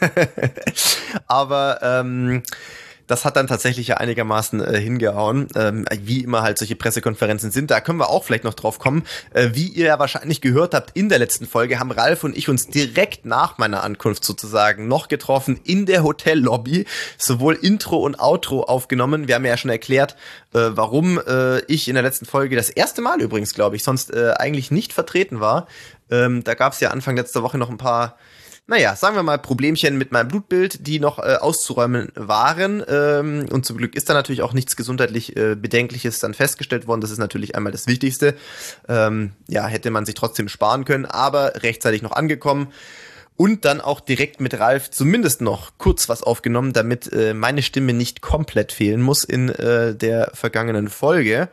Aber das hat dann tatsächlich ja einigermaßen hingehauen. Wie immer halt solche Pressekonferenzen sind. Da können wir auch vielleicht noch drauf kommen. Wie ihr ja wahrscheinlich gehört habt, in der letzten Folge haben Ralf und ich uns direkt nach meiner Ankunft sozusagen noch getroffen in der Hotellobby. Sowohl Intro und Outro aufgenommen. Wir haben ja schon erklärt, warum ich in der letzten Folge das erste Mal übrigens, glaube ich, sonst eigentlich nicht vertreten war. Da gab es ja Anfang letzter Woche noch ein paar, naja, sagen wir mal, Problemchen mit meinem Blutbild, die noch auszuräumen waren. Und zum Glück ist da natürlich auch nichts gesundheitlich Bedenkliches dann festgestellt worden. Das ist natürlich einmal das Wichtigste. Ja, hätte man sich trotzdem sparen können, aber rechtzeitig noch angekommen. Und dann auch direkt mit Ralf zumindest noch kurz was aufgenommen, damit meine Stimme nicht komplett fehlen muss in der vergangenen Folge.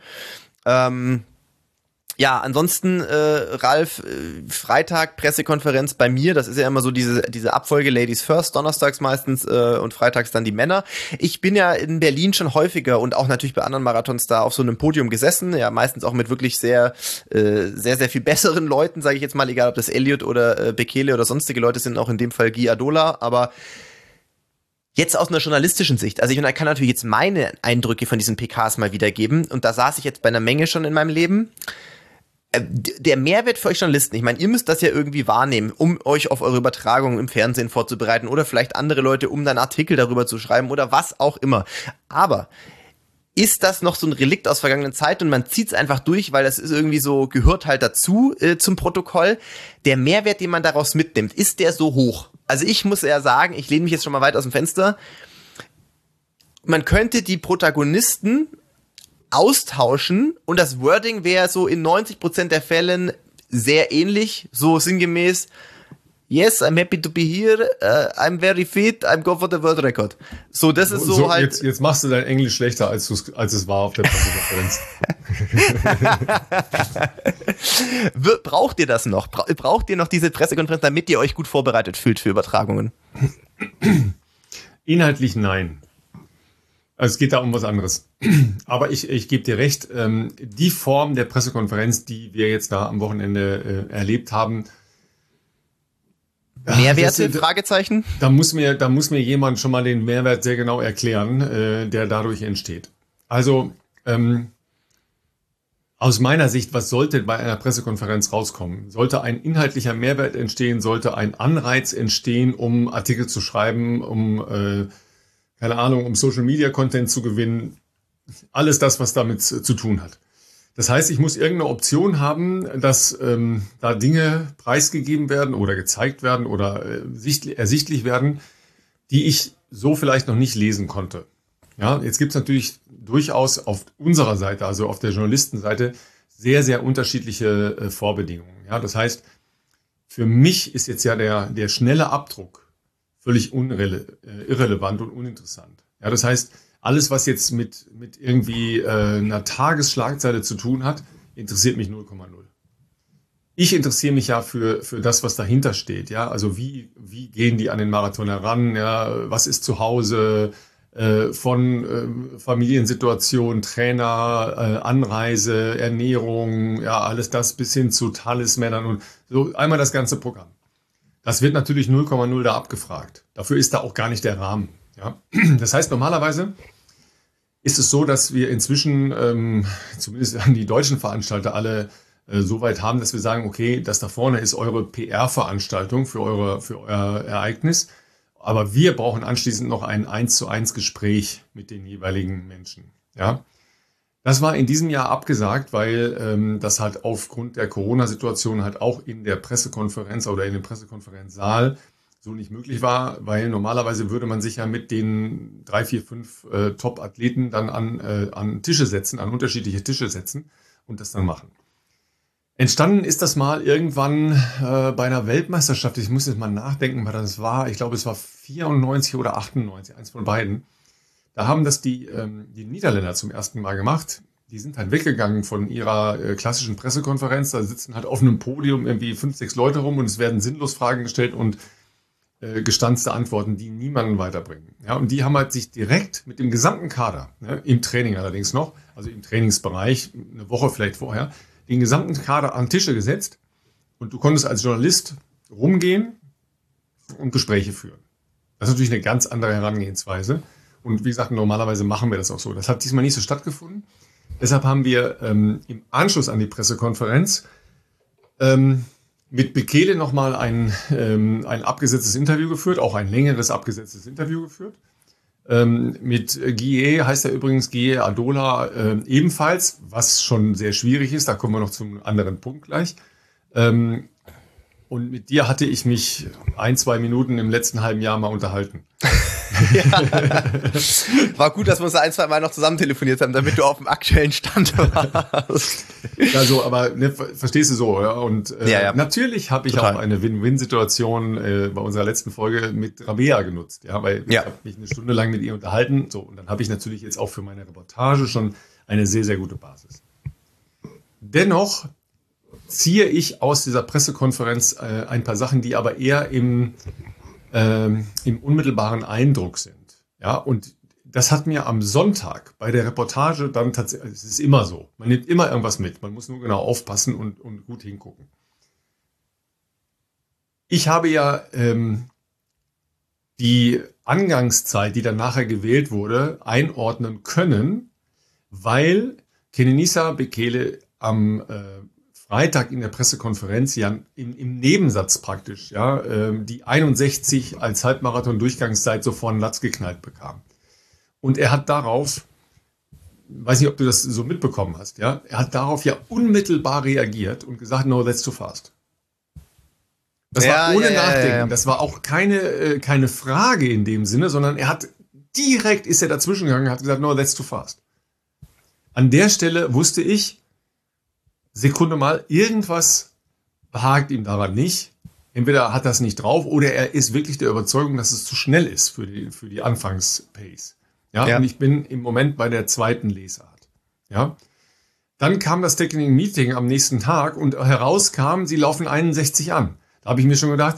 Ja, ansonsten, Ralf, Freitag Pressekonferenz bei mir, das ist ja immer so diese Abfolge Ladies First, donnerstags meistens und freitags dann die Männer. Ich bin ja in Berlin schon häufiger und auch natürlich bei anderen Marathons da auf so einem Podium gesessen, ja meistens auch mit wirklich sehr viel besseren Leuten, sage ich jetzt mal, egal ob das Elliot oder Bekele oder sonstige Leute sind, auch in dem Fall Guy Adola, aber jetzt aus einer journalistischen Sicht, also ich kann natürlich jetzt meine Eindrücke von diesen PKs mal wiedergeben und da saß ich jetzt bei einer Menge schon in meinem Leben. Der Mehrwert für euch Journalisten, ich meine, ihr müsst das ja irgendwie wahrnehmen, um euch auf eure Übertragung im Fernsehen vorzubereiten oder vielleicht andere Leute, um dann Artikel darüber zu schreiben oder was auch immer. Aber ist das noch so ein Relikt aus vergangenen Zeiten und man zieht es einfach durch, weil das ist irgendwie so, gehört halt dazu zum Protokoll. Der Mehrwert, den man daraus mitnimmt, ist der so hoch? Also ich muss ja sagen, ich lehne mich jetzt schon mal weit aus dem Fenster. Man könnte die Protagonisten austauschen und das Wording wäre so in 90% der Fällen sehr ähnlich, so sinngemäß, yes, I'm happy to be here, I'm very fit, I'm go for the world record. So, das ist so halt. Jetzt machst du dein Englisch schlechter, als es war auf der Pressekonferenz. Braucht ihr das noch? Braucht ihr noch diese Pressekonferenz, damit ihr euch gut vorbereitet fühlt für Übertragungen? Inhaltlich nein. Also es geht da um was anderes. Aber ich gebe dir recht, die Form der Pressekonferenz, die wir jetzt da am Wochenende erlebt haben. Mehrwerte? Fragezeichen? Da muss mir jemand schon mal den Mehrwert sehr genau erklären, der dadurch entsteht. Also aus meiner Sicht, was sollte bei einer Pressekonferenz rauskommen? Sollte ein inhaltlicher Mehrwert entstehen? Sollte ein Anreiz entstehen, um Artikel zu schreiben, um keine Ahnung, um Social-Media-Content zu gewinnen? Alles das, was damit zu tun hat. Das heißt, ich muss irgendeine Option haben, dass da Dinge preisgegeben werden oder gezeigt werden oder ersichtlich werden, die ich so vielleicht noch nicht lesen konnte. Ja, jetzt gibt es natürlich durchaus auf unserer Seite, also auf der Journalistenseite, sehr, sehr unterschiedliche Vorbedingungen. Ja, das heißt, für mich ist jetzt ja der schnelle Abdruck völlig irrelevant und uninteressant. Ja, das heißt, alles, was jetzt mit irgendwie einer Tagesschlagzeile zu tun hat, interessiert mich 0,0. Ich interessiere mich ja für das, was dahinter steht. Ja, also wie gehen die an den Marathon heran? Ja, was ist zu Hause? Von Familiensituation, Trainer, Anreise, Ernährung, ja, alles das bis hin zu Talismännern und so einmal das ganze Programm. Das wird natürlich 0,0 da abgefragt. Dafür ist da auch gar nicht der Rahmen. Ja? Das heißt, normalerweise ist es so, dass wir inzwischen, zumindest an die deutschen Veranstalter, alle so weit haben, dass wir sagen, okay, das da vorne ist eure PR-Veranstaltung für euer Ereignis. Aber wir brauchen anschließend noch ein 1:1 Gespräch mit den jeweiligen Menschen. Ja, das war in diesem Jahr abgesagt, weil das halt aufgrund der Corona-Situation halt auch in der Pressekonferenz oder in dem Pressekonferenzsaal so nicht möglich war, weil normalerweise würde man sich ja mit den 3, 4, 5 Top-Athleten dann an Tische setzen, an unterschiedliche Tische setzen und das dann machen. Entstanden ist das mal irgendwann bei einer Weltmeisterschaft. Ich muss jetzt mal nachdenken, weil das war, ich glaube, es war 94 oder 98, eins von beiden. Da haben das die Niederländer zum ersten Mal gemacht. Die sind halt weggegangen von ihrer klassischen Pressekonferenz. Da sitzen halt auf einem Podium irgendwie 5, 6 Leute rum und es werden sinnlos Fragen gestellt und gestanzte Antworten, die niemanden weiterbringen. Ja, und die haben halt sich direkt mit dem gesamten Kader, im Training allerdings noch, also im Trainingsbereich, eine Woche vielleicht vorher, den gesamten Kader an Tische gesetzt und du konntest als Journalist rumgehen und Gespräche führen. Das ist natürlich eine ganz andere Herangehensweise. Und wie gesagt, normalerweise machen wir das auch so. Das hat diesmal nicht so stattgefunden. Deshalb haben wir im Anschluss an die Pressekonferenz mit Bekele nochmal ein abgesetztes Interview geführt, auch ein längeres abgesetztes Interview geführt. Mit Guillet heißt er übrigens Guillet Adola ebenfalls, was schon sehr schwierig ist. Da kommen wir noch zum anderen Punkt gleich. Und mit dir hatte ich mich 1, 2 Minuten im letzten halben Jahr mal unterhalten. Ja. War gut, dass wir uns 1, 2 Mal noch zusammen telefoniert haben, damit du auf dem aktuellen Stand warst. Also, aber ne, verstehst du so, ja? Und ja. Natürlich habe ich auch eine Win-Win-Situation bei unserer letzten Folge mit Rabea genutzt, ja, weil ich habe mich eine Stunde lang mit ihr unterhalten, so, und dann habe ich natürlich jetzt auch für meine Reportage schon eine sehr, sehr gute Basis. Dennoch ziehe ich aus dieser Pressekonferenz ein paar Sachen, die aber eher im unmittelbaren Eindruck sind. Ja, und das hat mir am Sonntag bei der Reportage dann tatsächlich, es ist immer so, man nimmt immer irgendwas mit, man muss nur genau aufpassen und gut hingucken. Ich habe ja die Angangszeit, die dann nachher gewählt wurde, einordnen können, weil Kenenisa Bekele am Freitag in der Pressekonferenz ja im Nebensatz praktisch die 61 als Halbmarathon-Durchgangszeit so vor den Latz geknallt bekam. Und er hat darauf, weiß nicht, ob du das so mitbekommen hast, ja, er hat darauf ja unmittelbar reagiert und gesagt, no, that's too fast. Das war ohne Nachdenken. Ja. Das war auch keine Frage in dem Sinne, sondern ist er dazwischen gegangen und hat gesagt, no, that's too fast. An der Stelle wusste ich, Sekunde mal, irgendwas behagt ihm daran nicht. Entweder hat er es nicht drauf oder er ist wirklich der Überzeugung, dass es zu schnell ist für die Anfangspace. Ja, und ich bin im Moment bei der zweiten Lesart. Ja. Dann kam das Technical Meeting am nächsten Tag und herauskam, sie laufen 61 an. Da habe ich mir schon gedacht,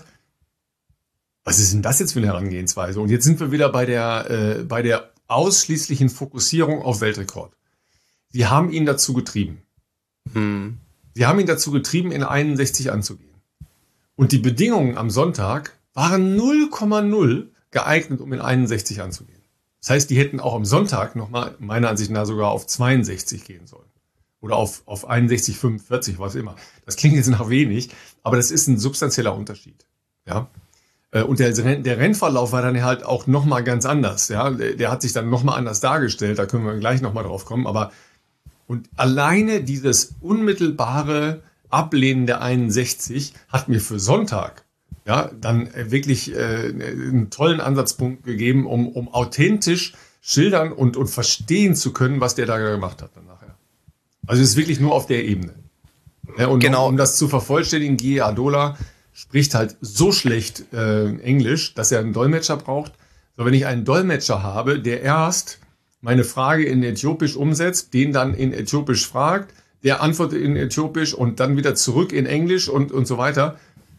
was ist denn das jetzt für eine Herangehensweise? Und jetzt sind wir wieder bei der ausschließlichen Fokussierung auf Weltrekord. Sie haben ihn dazu getrieben. Sie haben ihn dazu getrieben, in 61 anzugehen. Und die Bedingungen am Sonntag waren 0,0 geeignet, um in 61 anzugehen. Das heißt, die hätten auch am Sonntag nochmal, meiner Ansicht nach, sogar auf 62 gehen sollen. Oder auf 61, 45, was immer. Das klingt jetzt nach wenig, aber das ist ein substanzieller Unterschied. Ja. Und der Rennverlauf war dann halt auch nochmal ganz anders. Ja. Der hat sich dann nochmal anders dargestellt, da können wir gleich nochmal drauf kommen. Und alleine dieses unmittelbare Ablehnen der 61 hat mir für Sonntag dann wirklich einen tollen Ansatzpunkt gegeben, um authentisch schildern und verstehen zu können, was der da gemacht hat dann nachher. Also es ist wirklich nur auf der Ebene. Ja, und genau. Um das zu vervollständigen, Guy Adola spricht halt so schlecht Englisch, dass er einen Dolmetscher braucht. So, wenn ich einen Dolmetscher habe, der erst meine Frage in Äthiopisch umsetzt, den dann in Äthiopisch fragt, der antwortet in Äthiopisch und dann wieder zurück in Englisch und so weiter.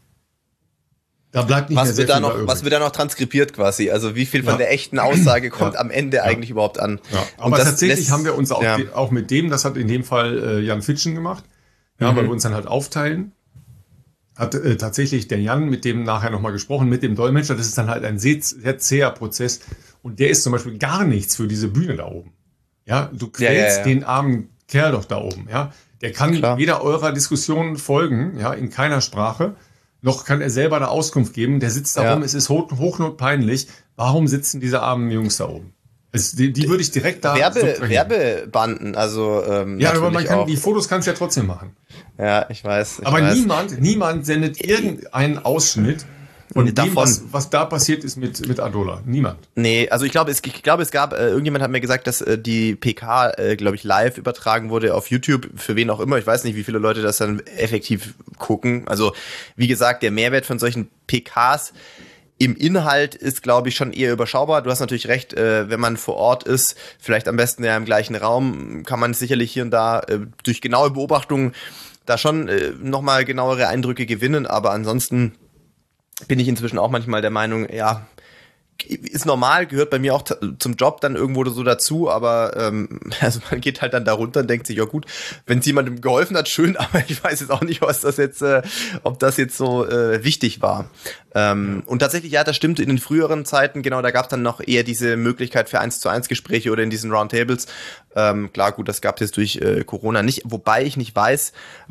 Da bleibt nicht mehr sehr viel übrig. Was wird da noch transkribiert quasi? Also wie viel von der echten Aussage kommt am Ende eigentlich überhaupt an? Ja. Aber tatsächlich haben wir uns auch mit dem, das hat in dem Fall Jan Fitschen gemacht, weil wir uns dann halt aufteilen. Hat tatsächlich der Jan mit dem nachher nochmal gesprochen, mit dem Dolmetscher. Das ist dann halt ein sehr, sehr zäher Prozess. Und der ist zum Beispiel gar nichts für diese Bühne da oben. Ja, du quälst den armen Kerl doch da oben. Ja, der kann weder eurer Diskussion folgen, in keiner Sprache. Noch kann er selber da Auskunft geben. Der sitzt da rum, es ist hochnotpeinlich. Warum sitzen diese armen Jungs da oben? Die würde ich direkt da Werbebanden, also aber die Fotos kannst du ja trotzdem machen. Ja, ich weiß. Aber niemand sendet irgendeinen Ausschnitt von dem, was da passiert ist mit Adola. Niemand. Nee, also ich glaube, es gab, irgendjemand hat mir gesagt, dass die PK, glaube ich, live übertragen wurde auf YouTube, für wen auch immer. Ich weiß nicht, wie viele Leute das dann effektiv gucken. Also, wie gesagt, der Mehrwert von solchen PKs im Inhalt ist, glaube ich, schon eher überschaubar. Du hast natürlich recht, wenn man vor Ort ist, vielleicht am besten ja im gleichen Raum, kann man sicherlich hier und da durch genaue Beobachtungen da schon nochmal genauere Eindrücke gewinnen. Aber ansonsten bin ich inzwischen auch manchmal der Meinung, ist normal, gehört bei mir auch zum Job dann irgendwo so dazu, aber also man geht halt dann da runter und denkt sich, ja gut, wenn es jemandem geholfen hat, schön, aber ich weiß jetzt auch nicht, ob das jetzt so wichtig war. Und tatsächlich, das stimmt, in den früheren Zeiten, genau, da gab es dann noch eher diese Möglichkeit für 1:1 Gespräche oder in diesen Roundtables. Klar, gut, das gab es jetzt durch Corona nicht, wobei ich nicht weiß,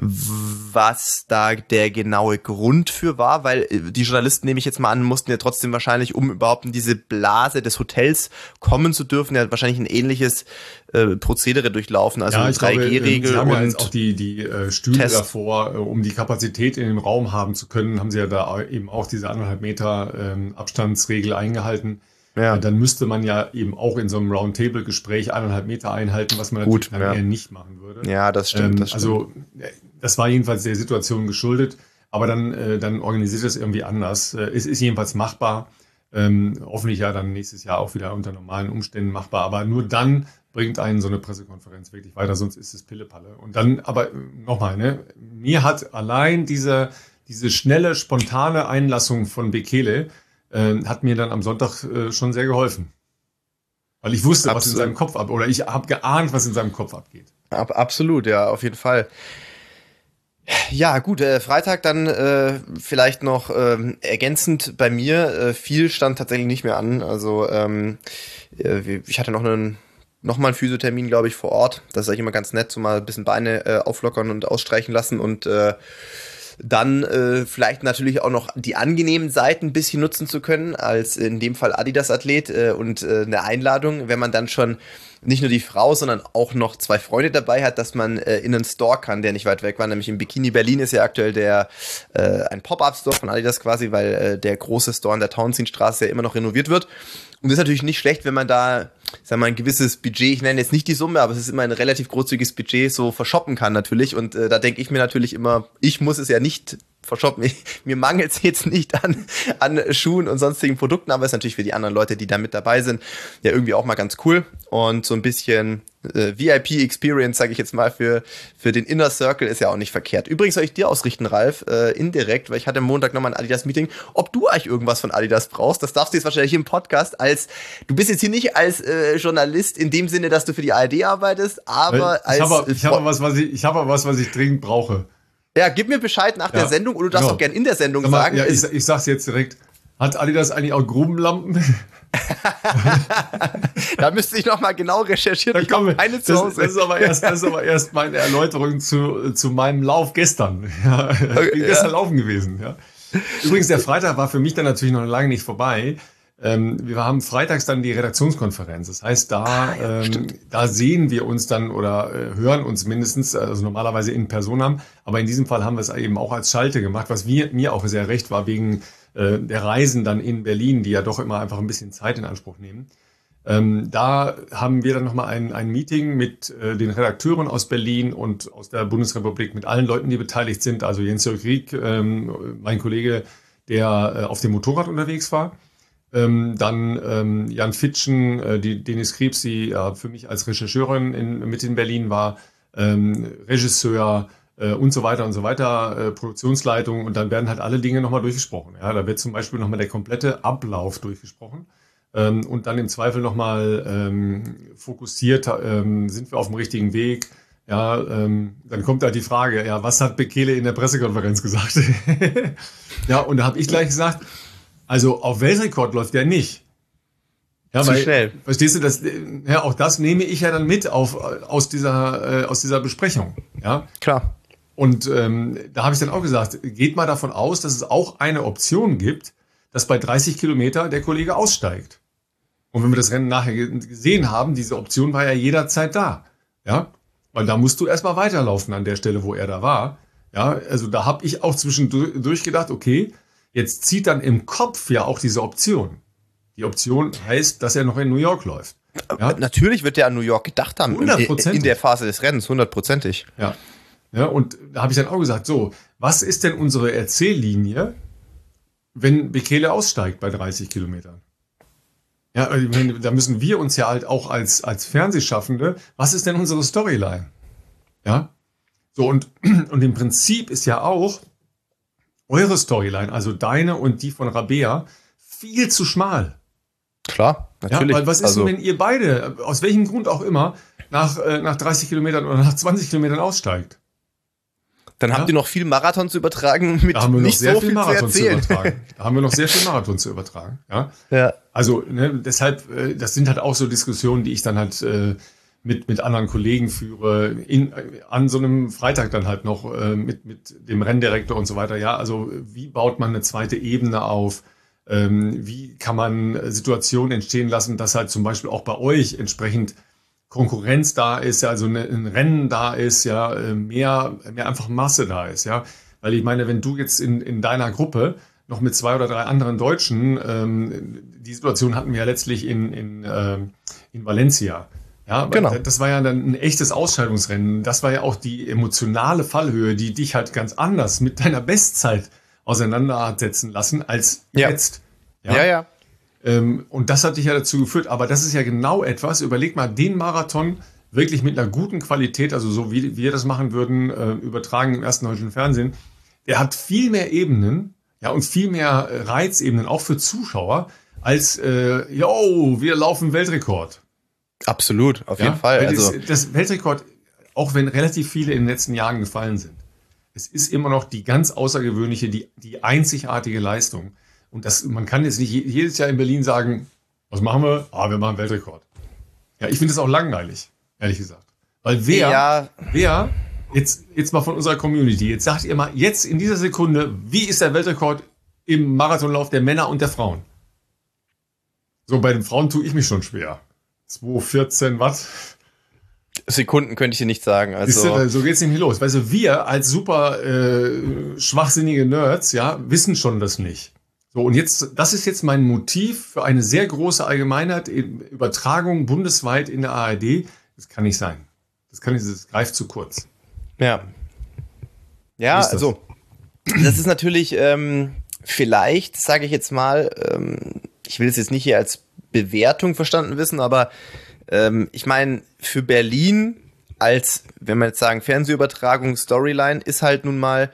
was da der genaue Grund für war, weil die Journalisten, nehme ich jetzt mal an, mussten ja trotzdem wahrscheinlich, um überhaupt in diese Blase des Hotels kommen zu dürfen, ja wahrscheinlich ein ähnliches Prozedere durchlaufen, also 3G-Regel sie haben und ja jetzt auch die Stühle Test davor, um die Kapazität in dem Raum haben zu können, haben sie ja da eben auch diese 1,5 Meter Abstandsregel eingehalten. Ja. Dann müsste man ja eben auch in so einem Roundtable-Gespräch 1,5 Meter einhalten, was man natürlich dann eher nicht machen würde. Ja, das stimmt. Also das war jedenfalls der Situation geschuldet, aber dann organisiert es irgendwie anders. Es ist jedenfalls machbar. Hoffentlich ja dann nächstes Jahr auch wieder unter normalen Umständen machbar, aber nur dann bringt einen so eine Pressekonferenz wirklich weiter, sonst ist es Pillepalle. Und dann, aber nochmal, mir hat allein diese schnelle, spontane Einlassung von Bekele hat mir dann am Sonntag schon sehr geholfen. Weil ich wusste, was in seinem Kopf abgeht, oder ich habe geahnt, was in seinem Kopf abgeht. Absolut, ja, auf jeden Fall. Ja, gut, Freitag dann vielleicht noch ergänzend bei mir. Viel stand tatsächlich nicht mehr an. Also ich hatte noch mal einen Physiothermin, glaube ich, vor Ort. Das ist eigentlich immer ganz nett, so mal ein bisschen Beine auflockern und ausstreichen lassen und dann vielleicht natürlich auch noch die angenehmen Seiten ein bisschen nutzen zu können, als in dem Fall Adidas-Athlet und eine Einladung, wenn man dann schon nicht nur die Frau, sondern auch noch 2 Freunde dabei hat, dass man in einen Store kann, der nicht weit weg war, nämlich im Bikini Berlin ist ja aktuell ein Pop-Up-Store von Adidas quasi, weil der große Store an der Tauentzienstraße ja immer noch renoviert wird. Und das ist natürlich nicht schlecht, wenn man da, sagen wir mal, ein gewisses Budget, ich nenne jetzt nicht die Summe, aber es ist immer ein relativ großzügiges Budget, so verschoppen kann natürlich. Und da denke ich mir natürlich immer, ich muss es ja nicht Shop. Mir mangelt es jetzt nicht an Schuhen und sonstigen Produkten, aber es ist natürlich für die anderen Leute, die da mit dabei sind, ja irgendwie auch mal ganz cool. Und so ein bisschen VIP-Experience, sage ich jetzt mal, für den Inner Circle ist ja auch nicht verkehrt. Übrigens soll ich dir ausrichten, Ralf, indirekt, weil ich hatte am Montag nochmal ein Adidas-Meeting, ob du eigentlich irgendwas von Adidas brauchst. Das darfst du jetzt wahrscheinlich im Podcast du bist jetzt hier nicht als Journalist in dem Sinne, dass du für die ARD arbeitest, aber ich habe was ich dringend brauche. Ja, gib mir Bescheid nach der Sendung oder du darfst auch gern in der Sendung sagen. Ja, ich sag's jetzt direkt. Hat Adidas eigentlich auch Grubenlampen? Da müsste ich noch mal genau recherchieren. Ich habe keine zu Hause. Das ist aber erst meine Erläuterung zu meinem Lauf gestern. Ja, ich bin gestern laufen gewesen. Ja. Übrigens, der Freitag war für mich dann natürlich noch lange nicht vorbei. Wir haben freitags dann die Redaktionskonferenz. Das heißt, da sehen wir uns dann oder hören uns mindestens, also normalerweise in Persona. Aber in diesem Fall haben wir es eben auch als Schalte gemacht, was mir auch sehr recht war, wegen der Reisen dann in Berlin, die ja doch immer einfach ein bisschen Zeit in Anspruch nehmen. Da haben wir dann nochmal ein Meeting mit den Redakteuren aus Berlin und aus der Bundesrepublik, mit allen Leuten, die beteiligt sind. Also Jens-Jörg Rieck, mein Kollege, der auf dem Motorrad unterwegs war. Dann Jan Fitschen, die Dennis Krebs, die für mich als Rechercheurin mit in Berlin war, Regisseur und so weiter, Produktionsleitung, und dann werden halt alle Dinge nochmal durchgesprochen. Ja, da wird zum Beispiel nochmal der komplette Ablauf durchgesprochen und dann im Zweifel nochmal fokussiert, sind wir auf dem richtigen Weg. Ja, dann kommt halt die Frage, ja, was hat Bekele in der Pressekonferenz gesagt? Ja, und da habe ich gleich gesagt, also auf Weltrekord läuft der nicht. Ja, zu schnell. Verstehst du, auch das nehme ich ja dann mit aus dieser Besprechung. Ja, klar. Und da habe ich dann auch gesagt, geht mal davon aus, dass es auch eine Option gibt, dass bei 30 Kilometer der Kollege aussteigt. Und wenn wir das Rennen nachher gesehen haben, diese Option war ja jederzeit da. Ja, weil da musst du erstmal weiterlaufen an der Stelle, wo er da war. Ja, also da habe ich auch zwischendurch gedacht, okay, jetzt zieht dann im Kopf ja auch diese Option. Die Option heißt, dass er noch in New York läuft. Ja? Natürlich wird er an New York gedacht haben. In der Phase des Rennens, 100%. Ja. Ja, und da habe ich dann auch gesagt, so, was ist denn unsere Erzähllinie, wenn Bekele aussteigt bei 30 Kilometern? Ja, da müssen wir uns ja halt auch als Fernsehschaffende, was ist denn unsere Storyline? Ja. So, und im Prinzip ist ja auch eure Storyline, also deine und die von Rabea, viel zu schmal. Klar, natürlich. Ja, weil was ist denn, wenn ihr beide, aus welchem Grund auch immer, nach 30 Kilometern oder nach 20 Kilometern aussteigt? Dann habt ihr noch viel Marathon zu übertragen, mit nicht so viel Marathon zu übertragen. Da haben wir noch sehr viel Marathon zu übertragen. Ja. Also deshalb, das sind halt auch so Diskussionen, die ich dann halt mit anderen Kollegen führe, an so einem Freitag dann halt noch mit dem Renndirektor und so weiter. Ja, also wie baut man eine zweite Ebene auf? Wie kann man Situationen entstehen lassen, dass halt zum Beispiel auch bei euch entsprechend Konkurrenz da ist, ja, also ein Rennen da ist, ja, mehr einfach Masse da ist, ja. Weil ich meine, wenn du jetzt in deiner Gruppe noch mit 2 oder 3 anderen Deutschen, die Situation hatten wir ja letztlich in Valencia. Ja, genau. Das war ja dann ein echtes Ausscheidungsrennen. Das war ja auch die emotionale Fallhöhe, die dich halt ganz anders mit deiner Bestzeit auseinandersetzen lassen als jetzt. Ja. Und das hat dich ja dazu geführt. Aber das ist ja genau etwas. Überleg mal, den Marathon wirklich mit einer guten Qualität, also so wie wir das machen würden, übertragen im ersten deutschen Fernsehen. Der hat viel mehr Ebenen, ja, und viel mehr Reizebenen, auch für Zuschauer, als, wir laufen Weltrekord. Absolut, auf jeden Fall. Also das Weltrekord, auch wenn relativ viele in den letzten Jahren gefallen sind, es ist immer noch die ganz außergewöhnliche, die einzigartige Leistung. Und man kann jetzt nicht jedes Jahr in Berlin sagen, was machen wir? Wir machen Weltrekord. Ja, ich finde das auch langweilig, ehrlich gesagt. Weil wer jetzt mal von unserer Community, jetzt sagt ihr mal, jetzt in dieser Sekunde, wie ist der Weltrekord im Marathonlauf der Männer und der Frauen? So, bei den Frauen tue ich mich schon schwer. 2,14 Watt. Sekunden könnte ich dir nicht sagen. Also so geht's nämlich los. Weißt du, wir als super schwachsinnige Nerds, ja, wissen schon das nicht. So, und das ist jetzt mein Motiv für eine sehr große Allgemeinheit, Übertragung bundesweit in der ARD. Das kann nicht sein. Das greift zu kurz. Ja. Ja, also das ist natürlich vielleicht, sage ich jetzt mal, ich will es jetzt nicht hier als Bewertung verstanden wissen, aber ich meine, für Berlin als, wenn wir jetzt sagen, Fernsehübertragung, Storyline, ist halt nun mal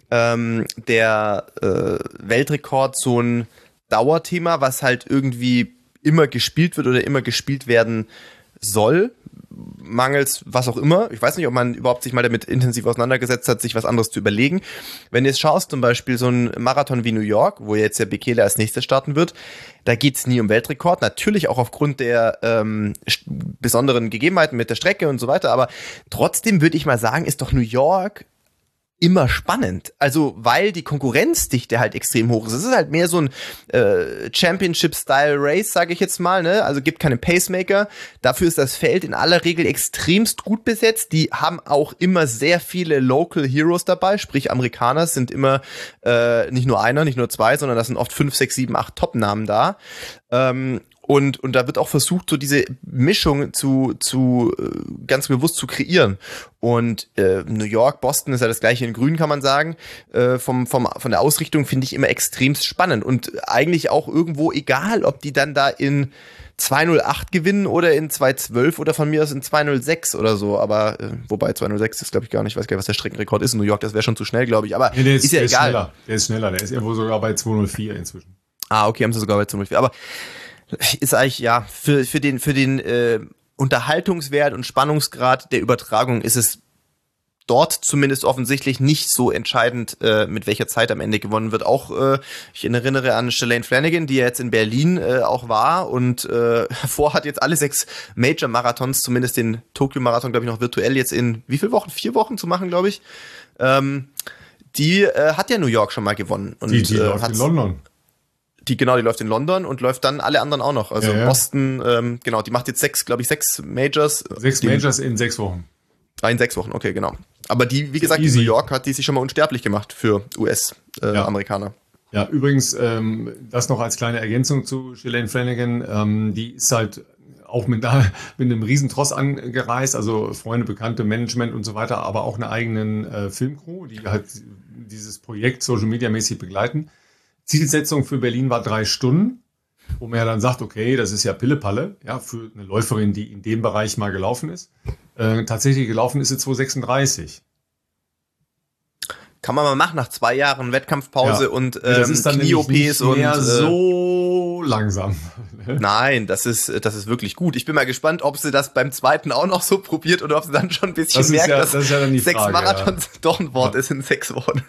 der Weltrekord so ein Dauerthema, was halt irgendwie immer gespielt wird oder immer gespielt werden soll, mangels was auch immer. Ich weiß nicht, ob man überhaupt sich mal damit intensiv auseinandergesetzt hat, sich was anderes zu überlegen. Wenn du jetzt schaust, zum Beispiel so ein Marathon wie New York, wo jetzt der Bekele als nächstes starten wird, da geht's nie um Weltrekord. Natürlich auch aufgrund der besonderen Gegebenheiten mit der Strecke und so weiter. Aber trotzdem würde ich mal sagen, ist doch New York immer spannend. Also, weil die Konkurrenzdichte halt extrem hoch ist. Es ist halt mehr so ein Championship-Style-Race, sage ich jetzt mal, ne? Also gibt keine Pacemaker. Dafür ist das Feld in aller Regel extremst gut besetzt. Die haben auch immer sehr viele Local Heroes dabei, sprich Amerikaner sind immer nicht nur einer, nicht nur zwei, sondern das sind oft 5, 6, 7, 8 Top-Namen da. Und da wird auch versucht, so diese Mischung zu ganz bewusst zu kreieren. Und New York, Boston ist ja das gleiche in Grün, kann man sagen. Von der Ausrichtung finde ich immer extremst spannend. Und eigentlich auch irgendwo egal, ob die dann da in 2:08 gewinnen oder in 2:12 oder von mir aus in 2:06 oder so. Aber wobei 2:06 ist, glaube ich, gar nicht. Ich weiß gar nicht, was der Streckenrekord ist in New York. Das wäre schon zu schnell, glaube ich. Aber nee, ist ja egal. Schneller. Der ist schneller. Der ist irgendwo sogar bei 2:04 inzwischen. Ah, okay, haben sie sogar bei 2:04. Aber ist eigentlich, ja, für den Unterhaltungswert und Spannungsgrad der Übertragung ist es dort zumindest offensichtlich nicht so entscheidend, mit welcher Zeit am Ende gewonnen wird. Auch ich erinnere an Shalane Flanagan, die ja jetzt in Berlin auch war und vorhat jetzt alle 6 Major-Marathons, zumindest den Tokyo-Marathon, glaube ich, noch virtuell jetzt in wie viele Wochen? 4 Wochen zu machen, glaube ich. Die hat ja New York schon mal gewonnen. Und die läuft in London. Die läuft in London und läuft dann alle anderen auch noch. Also ja. Boston, genau, die macht jetzt 6 Majors. 6 Majors in 6 Wochen. In 6 Wochen, okay, genau. Aber die, wie gesagt, in New York hat die sich schon mal unsterblich gemacht für US-Amerikaner. Ja, übrigens, das noch als kleine Ergänzung zu Shalane Flanagan, die ist halt auch mit einem Riesentross angereist, also Freunde, Bekannte, Management und so weiter, aber auch eine eigenen Filmcrew, die halt dieses Projekt Social Media mäßig begleiten. Zielsetzung für Berlin war 3 Stunden, wo man ja dann sagt, okay, das ist ja Pillepalle, ja, für eine Läuferin, die in dem Bereich mal gelaufen ist. Tatsächlich gelaufen ist sie 2:36. Kann man mal machen nach 2 Jahren Wettkampfpause und das ist dann Knie-OPs und so langsam. Nein, das ist wirklich gut. Ich bin mal gespannt, ob sie das beim zweiten auch noch so probiert oder ob sie dann schon ein bisschen merkt, dass 6 Marathons doch ein Wort ist in 6 Wochen.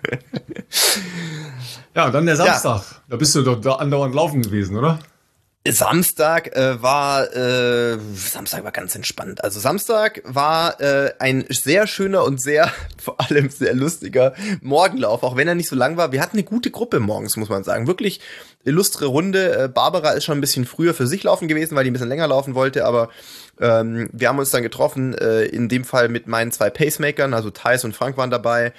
Ja, und dann der Samstag. Ja. Da bist du doch da andauernd laufen gewesen, oder? Samstag war ganz entspannt. Also Samstag war ein sehr schöner und vor allem sehr lustiger Morgenlauf, auch wenn er nicht so lang war. Wir hatten eine gute Gruppe morgens, muss man sagen. Wirklich illustre Runde. Barbara ist schon ein bisschen früher für sich laufen gewesen, weil die ein bisschen länger laufen wollte, aber wir haben uns dann getroffen, in dem Fall mit meinen 2 Pacemakern, also Thais und Frank waren dabei.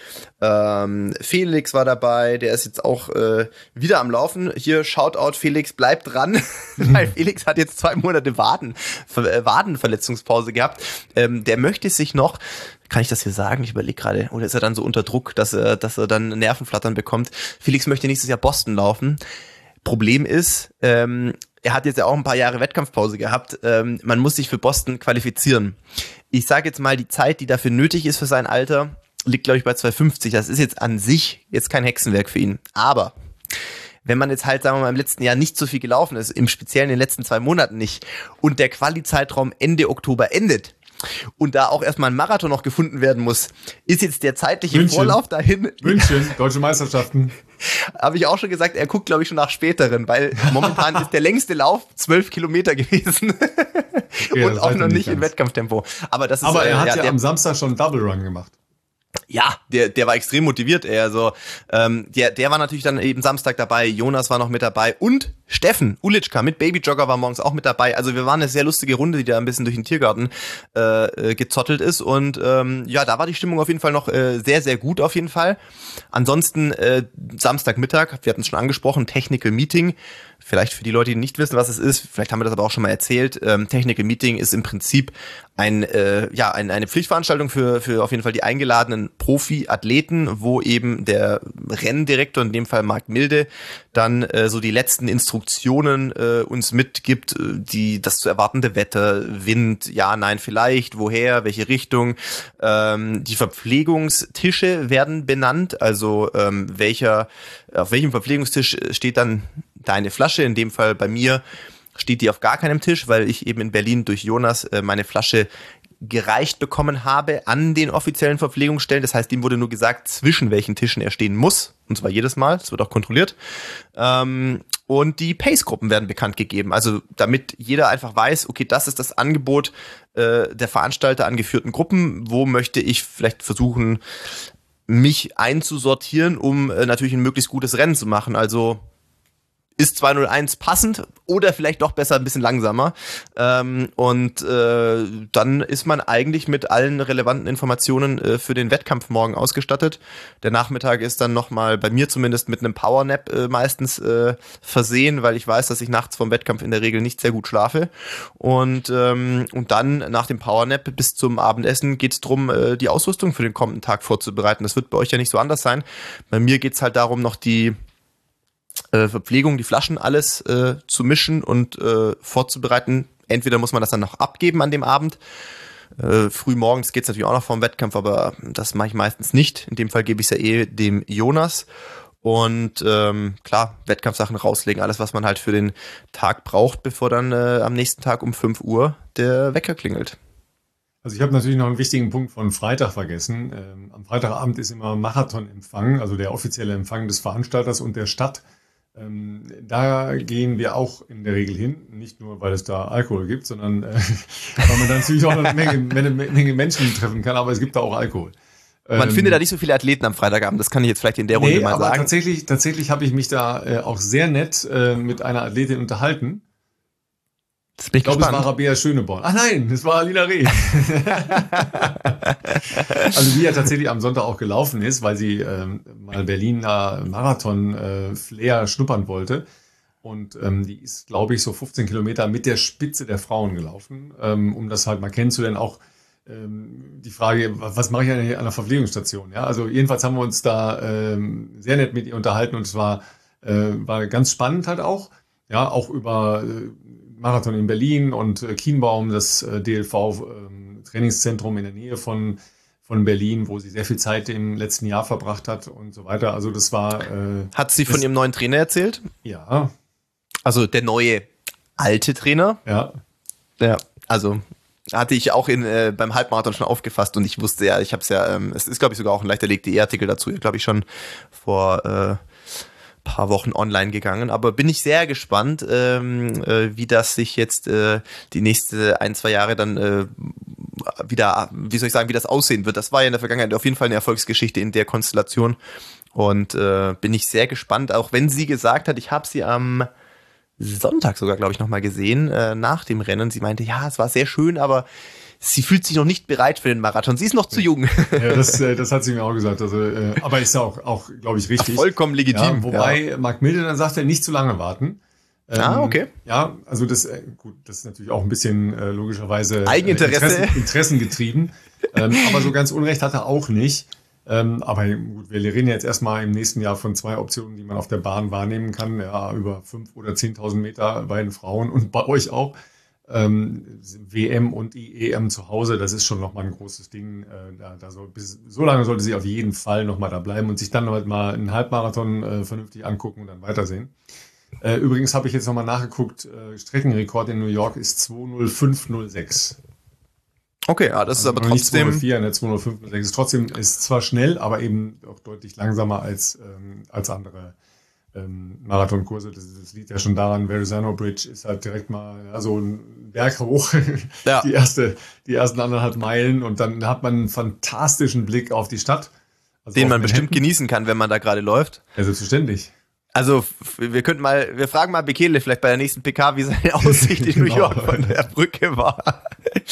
Felix war dabei, der ist jetzt auch wieder am Laufen. Hier, Shoutout, Felix, bleibt dran, weil Felix hat jetzt 2 Monate Wadenverletzungspause gehabt. Der möchte sich noch, kann ich das hier sagen? Ich überlege gerade, oder ist er dann so unter Druck, dass er dann Nervenflattern bekommt? Felix möchte nächstes Jahr Boston laufen. Problem ist, er hat jetzt ja auch ein paar Jahre Wettkampfpause gehabt. Man muss sich für Boston qualifizieren. Ich sage jetzt mal, die Zeit, die dafür nötig ist für sein Alter, liegt, glaube ich, bei 2:50. Das ist jetzt an sich jetzt kein Hexenwerk für ihn. Aber wenn man jetzt halt, sagen wir mal, im letzten Jahr nicht so viel gelaufen ist, im Speziellen in den letzten 2 Monaten nicht, und der Quali-Zeitraum Ende Oktober endet, und da auch erstmal ein Marathon noch gefunden werden muss, ist jetzt der zeitliche Vorlauf dahin. München, Deutsche Meisterschaften. Habe ich auch schon gesagt, er guckt, glaube ich, schon nach späteren, weil momentan ist der längste Lauf 12 Kilometer gewesen. Okay, und auch noch nicht in Wettkampftempo. Aber er hat ja am Samstag schon einen Double Run gemacht. Ja, der war extrem motiviert. Der war natürlich dann eben Samstag dabei. Jonas war noch mit dabei und Steffen Ulitschka mit Babyjogger war morgens auch mit dabei. Also wir waren eine sehr lustige Runde, die da ein bisschen durch den Tiergarten gezottelt ist. Und da war die Stimmung auf jeden Fall noch sehr, sehr gut auf jeden Fall. Ansonsten Samstagmittag, wir hatten es schon angesprochen, Technical Meeting vielleicht für die Leute, die nicht wissen, was es ist, vielleicht haben wir das aber auch schon mal erzählt, Technical Meeting ist im Prinzip eine Pflichtveranstaltung für auf jeden Fall die eingeladenen Profi-Athleten, wo eben der Renndirektor, in dem Fall Marc Milde, dann so die letzten Instruktionen uns mitgibt, das zu erwartende Wetter, Wind, ja, nein, vielleicht, woher, welche Richtung. Die Verpflegungstische werden benannt, also auf welchem Verpflegungstisch steht dann deine Flasche, in dem Fall bei mir steht die auf gar keinem Tisch, weil ich eben in Berlin durch Jonas meine Flasche gereicht bekommen habe an den offiziellen Verpflegungsstellen. Das heißt, ihm wurde nur gesagt, zwischen welchen Tischen er stehen muss. Und zwar jedes Mal. Das wird auch kontrolliert. Und die Pace-Gruppen werden bekannt gegeben. Also damit jeder einfach weiß, okay, das ist das Angebot der Veranstalter an geführten Gruppen. Wo möchte ich vielleicht versuchen, mich einzusortieren, um natürlich ein möglichst gutes Rennen zu machen. Also ist 2:01 passend oder vielleicht doch besser ein bisschen langsamer. Dann ist man eigentlich mit allen relevanten Informationen für den Wettkampf morgen ausgestattet. Der Nachmittag ist dann nochmal bei mir zumindest mit einem Powernap meistens versehen, weil ich weiß, dass ich nachts vorm Wettkampf in der Regel nicht sehr gut schlafe. Und dann nach dem Powernap bis zum Abendessen geht's drum, die Ausrüstung für den kommenden Tag vorzubereiten. Das wird bei euch ja nicht so anders sein. Bei mir geht's halt darum, noch die Verpflegung, die Flaschen, alles zu mischen und vorzubereiten. Entweder muss man das dann noch abgeben an dem Abend. Früh morgens geht's natürlich auch noch vor dem Wettkampf, aber das mache ich meistens nicht. In dem Fall gebe ich es ja dem Jonas. Und klar, Wettkampfsachen rauslegen, alles, was man halt für den Tag braucht, bevor dann am nächsten Tag um 5 Uhr der Wecker klingelt. Also ich habe natürlich noch einen wichtigen Punkt von Freitag vergessen. Am Freitagabend ist immer Marathonempfang, also der offizielle Empfang des Veranstalters und der Stadt. Da gehen wir auch in der Regel hin, nicht nur, weil es da Alkohol gibt, sondern weil man dann natürlich auch eine Menge Menschen treffen kann, aber es gibt da auch Alkohol. Man findet da nicht so viele Athleten am Freitagabend, das kann ich jetzt vielleicht in der Runde mal aber sagen. Tatsächlich habe ich mich da auch sehr nett mit einer Athletin unterhalten. Das bin ich glaube, gespannt. es war Rabea Schöneborn. Ach nein, es war Alina Reh. Also die ja tatsächlich am Sonntag auch gelaufen ist, weil sie mal Berliner Marathon-Flair schnuppern wollte. Und die ist, glaube ich, so 15 Kilometer mit der Spitze der Frauen gelaufen, um das halt mal kennenzulernen. Auch die Frage, was mache ich eigentlich an der Verpflegungsstation? Ja, also jedenfalls haben wir uns da sehr nett mit ihr unterhalten und es war ganz spannend halt auch. Ja, auch über Marathon in Berlin und Kienbaum, das DLV-Trainingszentrum in der Nähe von Berlin, wo sie sehr viel Zeit im letzten Jahr verbracht hat und so weiter. Also das war... Hat sie von ihrem neuen Trainer erzählt? Ja. Also der neue alte Trainer? Ja. Ja, also hatte ich auch beim Halbmarathon schon aufgefasst und ich wusste ja, ich habe es ja, es ist glaube ich sogar auch ein Leichtathletik.de Artikel dazu, glaube ich schon vor paar Wochen online gegangen, aber bin ich sehr gespannt, wie das sich jetzt die nächste 1-2 Jahre dann wieder, wie soll ich sagen, wie das aussehen wird. Das war ja in der Vergangenheit auf jeden Fall eine Erfolgsgeschichte in der Konstellation und bin ich sehr gespannt, auch wenn sie gesagt hat, ich habe sie am Sonntag sogar, glaube ich, nochmal gesehen, nach dem Rennen. Sie meinte, ja, es war sehr schön, aber sie fühlt sich noch nicht bereit für den Marathon. Sie ist noch zu jung. Ja, das hat sie mir auch gesagt. Also, aber ist ja auch glaube ich, richtig. Ach, vollkommen legitim. Ja, wobei Marc Milde dann sagt, er nicht zu lange warten. Okay. Ja, also das ist natürlich auch ein bisschen logischerweise Eigeninteresse. Interessen getrieben. Aber so ganz Unrecht hat er auch nicht. Aber gut, wir reden jetzt erstmal im nächsten Jahr von 2 Optionen, die man auf der Bahn wahrnehmen kann. Ja, über 5.000 oder 10.000 Meter bei den Frauen und bei euch auch. WM und EM zu Hause, das ist schon nochmal ein großes Ding. So lange sollte sie auf jeden Fall nochmal da bleiben und sich dann halt mal einen Halbmarathon vernünftig angucken und dann weitersehen. Übrigens habe ich jetzt nochmal nachgeguckt, Streckenrekord in New York ist 2:05:06. Okay, ja, das ist aber trotzdem... Nicht 2:04, ne, 2:05:06 ist trotzdem, ist zwar schnell, aber eben auch deutlich langsamer als andere Marathonkurse. Das liegt ja schon daran, Verrazano Bridge ist halt direkt mal so ein Berg hoch, ja. die ersten 1,5 Meilen und dann hat man einen fantastischen Blick auf die Stadt. Also den man bestimmt genießen kann, wenn man da gerade läuft. Ja, selbstverständlich. Also wir fragen mal Bekele vielleicht bei der nächsten PK, wie seine Aussicht in New York von der Brücke war.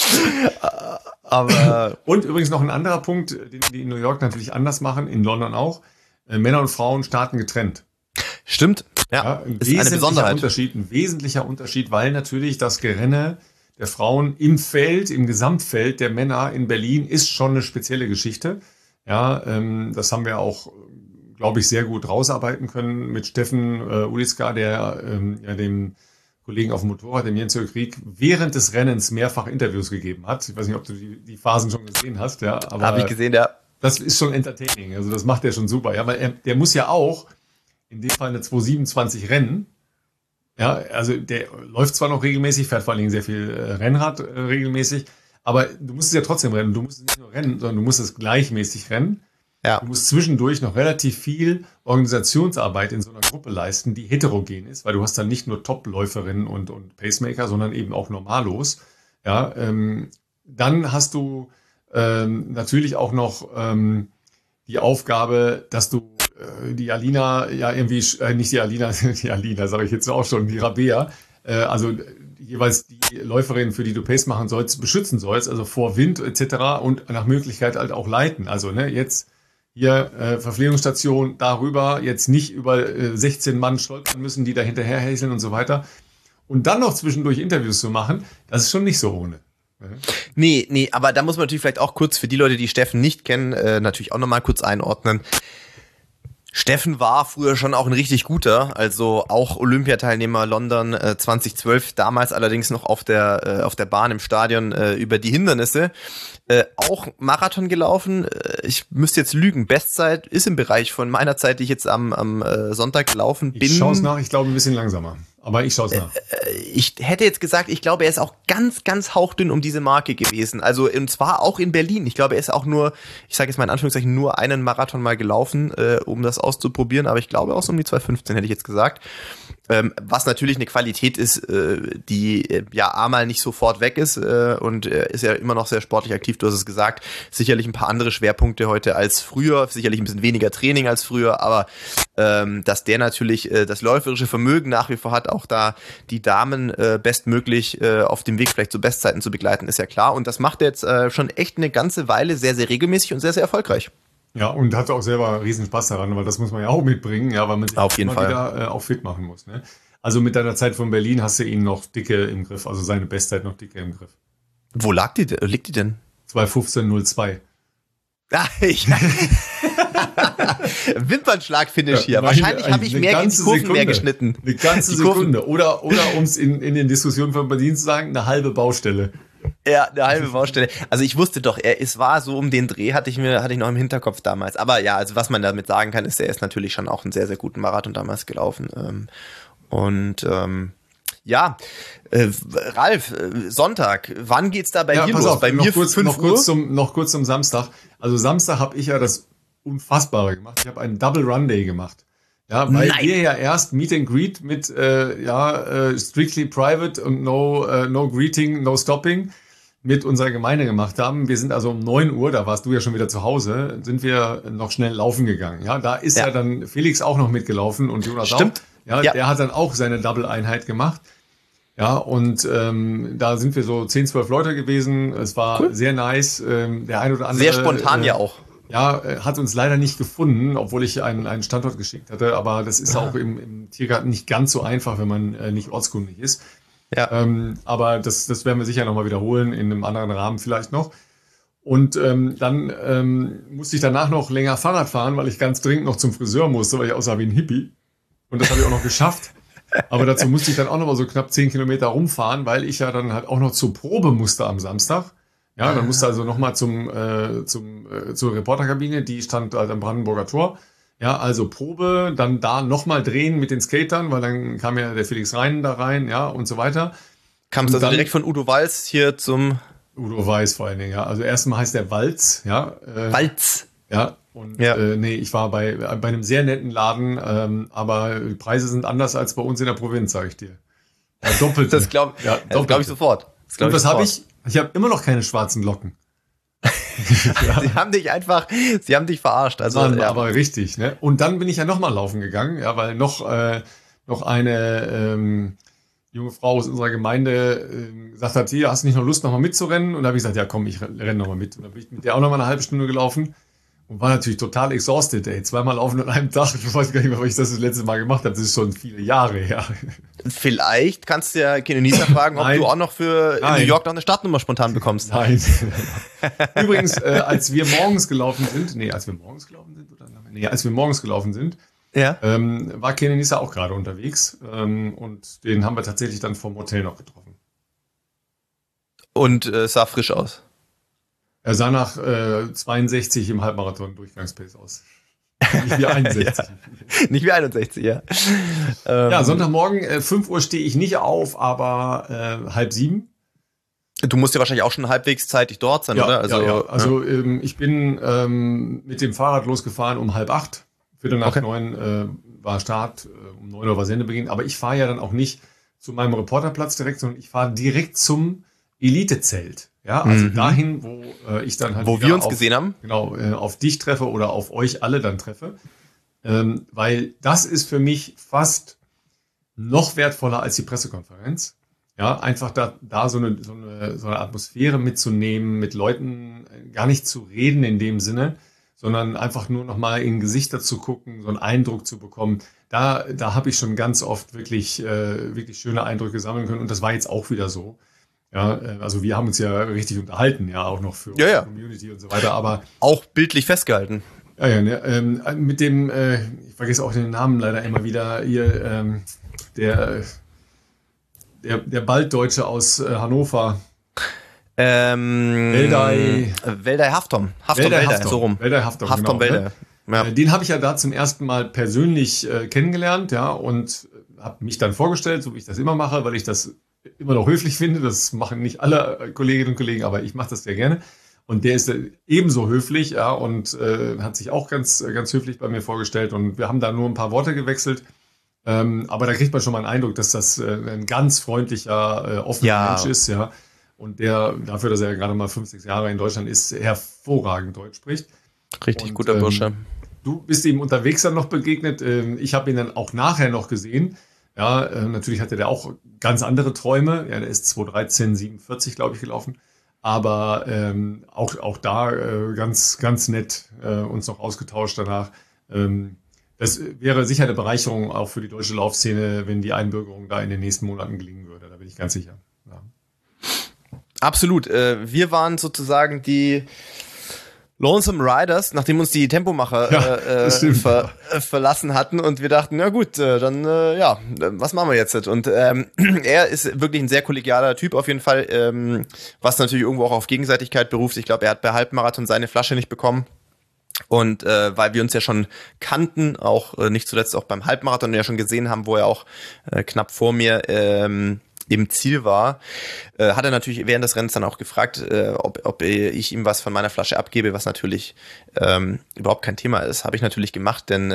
Aber und übrigens noch ein anderer Punkt, den die in New York natürlich anders machen, in London auch. Männer und Frauen starten getrennt. Stimmt. Ja, ein ist eine Besonderheit. Ein wesentlicher Unterschied, weil natürlich das Gerenne der Frauen im Feld, im Gesamtfeld der Männer in Berlin ist schon eine spezielle Geschichte. Ja, das haben wir auch, glaube ich, sehr gut rausarbeiten können mit Steffen Ulitzka, der dem Kollegen auf dem Motorrad, dem Jens Krieg, während des Rennens mehrfach Interviews gegeben hat. Ich weiß nicht, ob du die Phasen schon gesehen hast, ja, aber habe ich gesehen, ja. Das ist schon entertaining. Also das macht er schon super. Ja, weil der muss ja auch in dem Fall eine 227 rennen. Ja, also der läuft zwar noch regelmäßig, fährt vor allen Dingen sehr viel Rennrad regelmäßig, aber du musst es ja trotzdem rennen. Du musst es nicht nur rennen, sondern du musst es gleichmäßig rennen. Ja. Du musst zwischendurch noch relativ viel Organisationsarbeit in so einer Gruppe leisten, die heterogen ist, weil du hast dann nicht nur Top-Läuferinnen und Pacemaker, sondern eben auch Normalos. Ja, dann hast du natürlich auch noch die Aufgabe, dass du die Alina ja irgendwie, nicht die Alina, die Alina sage ich jetzt auch schon, die Rabea, also jeweils die Läuferin, für die du Pace machen sollst, beschützen sollst, also vor Wind etc. und nach Möglichkeit halt auch leiten. Also jetzt hier Verpflegungsstation darüber, jetzt nicht über 16 Mann stolpern müssen, die da hinterher häseln und so weiter. Und dann noch zwischendurch Interviews zu machen, das ist schon nicht so ohne. Nee, aber da muss man natürlich vielleicht auch kurz für die Leute, die Steffen nicht kennen, natürlich auch nochmal kurz einordnen. Steffen war früher schon auch ein richtig guter, also auch Olympiateilnehmer London 2012, damals allerdings noch auf der Bahn im Stadion über die Hindernisse. Auch Marathon gelaufen, ich müsste jetzt lügen, Bestzeit ist im Bereich von meiner Zeit, die ich jetzt am Sonntag gelaufen bin. Ich schaue es nach, ich glaube ein bisschen langsamer, aber ich schaue es nach. Ich hätte jetzt gesagt, ich glaube, er ist auch ganz, ganz hauchdünn um diese Marke gewesen, also und zwar auch in Berlin. Ich glaube, er ist auch nur, ich sage jetzt mal in Anführungszeichen, nur einen Marathon mal gelaufen, um das auszuprobieren, aber ich glaube auch so um die 2:15 hätte ich jetzt gesagt. Was natürlich eine Qualität ist, die ja einmal nicht sofort weg ist und ist ja immer noch sehr sportlich aktiv, du hast es gesagt, sicherlich ein paar andere Schwerpunkte heute als früher, sicherlich ein bisschen weniger Training als früher, aber dass der natürlich das läuferische Vermögen nach wie vor hat, auch da die Damen bestmöglich auf dem Weg vielleicht zu Bestzeiten zu begleiten, ist ja klar und das macht er jetzt schon echt eine ganze Weile sehr, sehr regelmäßig und sehr, sehr erfolgreich. Ja, und hat auch selber riesen Spaß daran, weil das muss man ja auch mitbringen, ja, weil man sich auf jeden immer Fall wieder auch fit machen muss. Ne? Also mit deiner Zeit von Berlin hast du ihn noch dicke im Griff, also seine Bestzeit noch dicke im Griff. Wo liegt die denn? 2:15:02. Ah, Wimpernschlag-Finish hier. Wahrscheinlich habe ich mehr die Kurven mehr geschnitten. Eine ganze Sekunde. Oder um es in den Diskussionen von Berlin zu sagen, eine halbe Baustelle. Ja, eine halbe Baustelle. Also ich wusste doch, es war so um den Dreh, hatte ich noch im Hinterkopf damals. Aber ja, also was man damit sagen kann, ist, er ist natürlich schon auch einen sehr, sehr guten Marathon damals gelaufen. Ralf, Sonntag, wann geht's da bei dir los? Auf, bei mir 5 Uhr? Noch kurz zum Samstag. Also Samstag habe ich ja das Unfassbare gemacht. Ich habe einen Double Run Day gemacht. Ja, weil wir ja erst Meet and Greet mit strictly private und no greeting, no stopping mit unserer Gemeinde gemacht haben. Wir sind also um 9 Uhr, da warst du ja schon wieder zu Hause, sind wir noch schnell laufen gegangen. Ja, da ist ja dann Felix auch noch mitgelaufen und Jonas Stimmt. auch. Ja, der hat dann auch seine Double-Einheit gemacht. Ja, und da sind wir so 10, 12 Leute gewesen. Es war sehr nice. Der ein oder andere. Sehr spontan ja auch. Ja, hat uns leider nicht gefunden, obwohl ich einen Standort geschickt hatte. Aber das ist auch im Tiergarten nicht ganz so einfach, wenn man nicht ortskundig ist. Ja. Aber das werden wir sicher nochmal wiederholen, in einem anderen Rahmen vielleicht noch. Und dann musste ich danach noch länger Fahrrad fahren, weil ich ganz dringend noch zum Friseur musste, weil ich aussah wie ein Hippie. Und das habe ich auch noch geschafft. Aber dazu musste ich dann auch noch mal so knapp 10 Kilometer rumfahren, weil ich ja dann halt auch noch zur Probe musste am Samstag. Ja, dann musste also noch mal zur Reporterkabine, die stand halt am Brandenburger Tor. Ja, also Probe, dann da noch mal drehen mit den Skatern, weil dann kam ja der Felix Rein da rein, ja, und so weiter. Kamst du also direkt von Udo Walz hier zum... Udo Weiß vor allen Dingen, ja. Also erstmal heißt der Walz, ja. Walz. Ja, und ich war bei einem sehr netten Laden, aber die Preise sind anders als bei uns in der Provinz, sage ich dir. Ja, doppelt. Das glaube ich sofort. Und was habe ich? Ich habe immer noch keine schwarzen Locken. Sie haben dich verarscht. Also, Mann, aber richtig, ne? Und dann bin ich ja nochmal laufen gegangen, ja, weil noch eine junge Frau aus unserer Gemeinde gesagt hat, hier, hast du nicht noch Lust, nochmal mitzurennen? Und da habe ich gesagt, ja komm, ich renne nochmal mit. Und dann bin ich mit der auch nochmal eine halbe Stunde gelaufen. Und war natürlich total exhausted, ey. 2-mal laufen an einem Tag. Ich weiß gar nicht mehr, weil ich das letzte Mal gemacht habe. Das ist schon viele Jahre her. Vielleicht kannst du ja Kenenisa fragen, ob du auch noch für in New York noch eine Startnummer spontan bekommst. Nein. Übrigens, als wir morgens gelaufen sind, Ja. War Kenenisa auch gerade unterwegs. Und den haben wir tatsächlich dann vom Hotel noch getroffen. Und sah frisch aus. Er sah nach 62 im Halbmarathon Durchgangspace aus. Nicht wie 61. Ja. Nicht wie 61, ja. Ja, Sonntagmorgen, 5 Uhr stehe ich nicht auf, aber 6:30. Du musst ja wahrscheinlich auch schon halbwegs zeitig dort sein, Ja, oder? Also ich bin mit dem Fahrrad losgefahren um 7:30. 8:45 war Start, um 9 Uhr war Sendebeginn. Aber ich fahre ja dann auch nicht zu meinem Reporterplatz direkt, sondern ich fahre direkt zum Elitezelt. Ja, also dahin, wo ich dann halt wo wir uns gesehen haben. Genau, auf dich treffe oder auf euch alle dann treffe. Weil das ist für mich fast noch wertvoller als die Pressekonferenz. Ja, einfach da so eine Atmosphäre mitzunehmen, mit Leuten gar nicht zu reden in dem Sinne, sondern einfach nur noch mal in Gesichter zu gucken, so einen Eindruck zu bekommen. Da habe ich schon ganz oft wirklich schöne Eindrücke sammeln können und das war jetzt auch wieder so. Ja, also wir haben uns ja richtig unterhalten, ja, auch noch für ja. Community und so weiter, aber auch bildlich festgehalten. Ja, ne, mit dem, ich vergesse auch den Namen leider immer wieder, hier, der Balddeutsche aus Hannover. Welday Haftom, so rum. Welday Haftom, Haftom, genau. Welday. Ja. Den habe ich ja da zum ersten Mal persönlich kennengelernt, ja, und habe mich dann vorgestellt, so wie ich das immer mache, weil ich das immer noch höflich finde. Das machen nicht alle Kolleginnen und Kollegen, aber ich mache das sehr gerne. Und der ist ebenso höflich, ja, und hat sich auch ganz, ganz höflich bei mir vorgestellt. Und wir haben da nur ein paar Worte gewechselt. Aber da kriegt man schon mal einen Eindruck, dass das ein ganz freundlicher, offener Mensch ist, ja. Und der, dafür, dass er gerade mal 5, 6 Jahre in Deutschland ist, hervorragend Deutsch spricht. Richtig guter Bursche. Du bist ihm unterwegs dann noch begegnet. Ich habe ihn dann auch nachher noch gesehen. Ja, natürlich hatte der auch ganz andere Träume. Ja, der ist 2:13, 47, glaube ich, gelaufen. Aber auch da ganz, ganz nett uns noch ausgetauscht danach. Das wäre sicher eine Bereicherung auch für die deutsche Laufszene, wenn die Einbürgerung da in den nächsten Monaten gelingen würde. Da bin ich ganz sicher. Ja. Absolut. Wir waren sozusagen die Lonesome Riders, nachdem uns die Tempomacher verlassen hatten und wir dachten, na gut, dann was machen wir jetzt? Und er ist wirklich ein sehr kollegialer Typ auf jeden Fall, was natürlich irgendwo auch auf Gegenseitigkeit beruft. Ich glaube, er hat bei Halbmarathon seine Flasche nicht bekommen. Und weil wir uns ja schon kannten, auch nicht zuletzt auch beim Halbmarathon ja schon gesehen haben, wo er auch knapp vor mir im Ziel war, hat er natürlich während des Rennens dann auch gefragt, ob ich ihm was von meiner Flasche abgebe, was natürlich überhaupt kein Thema ist. Habe ich natürlich gemacht, denn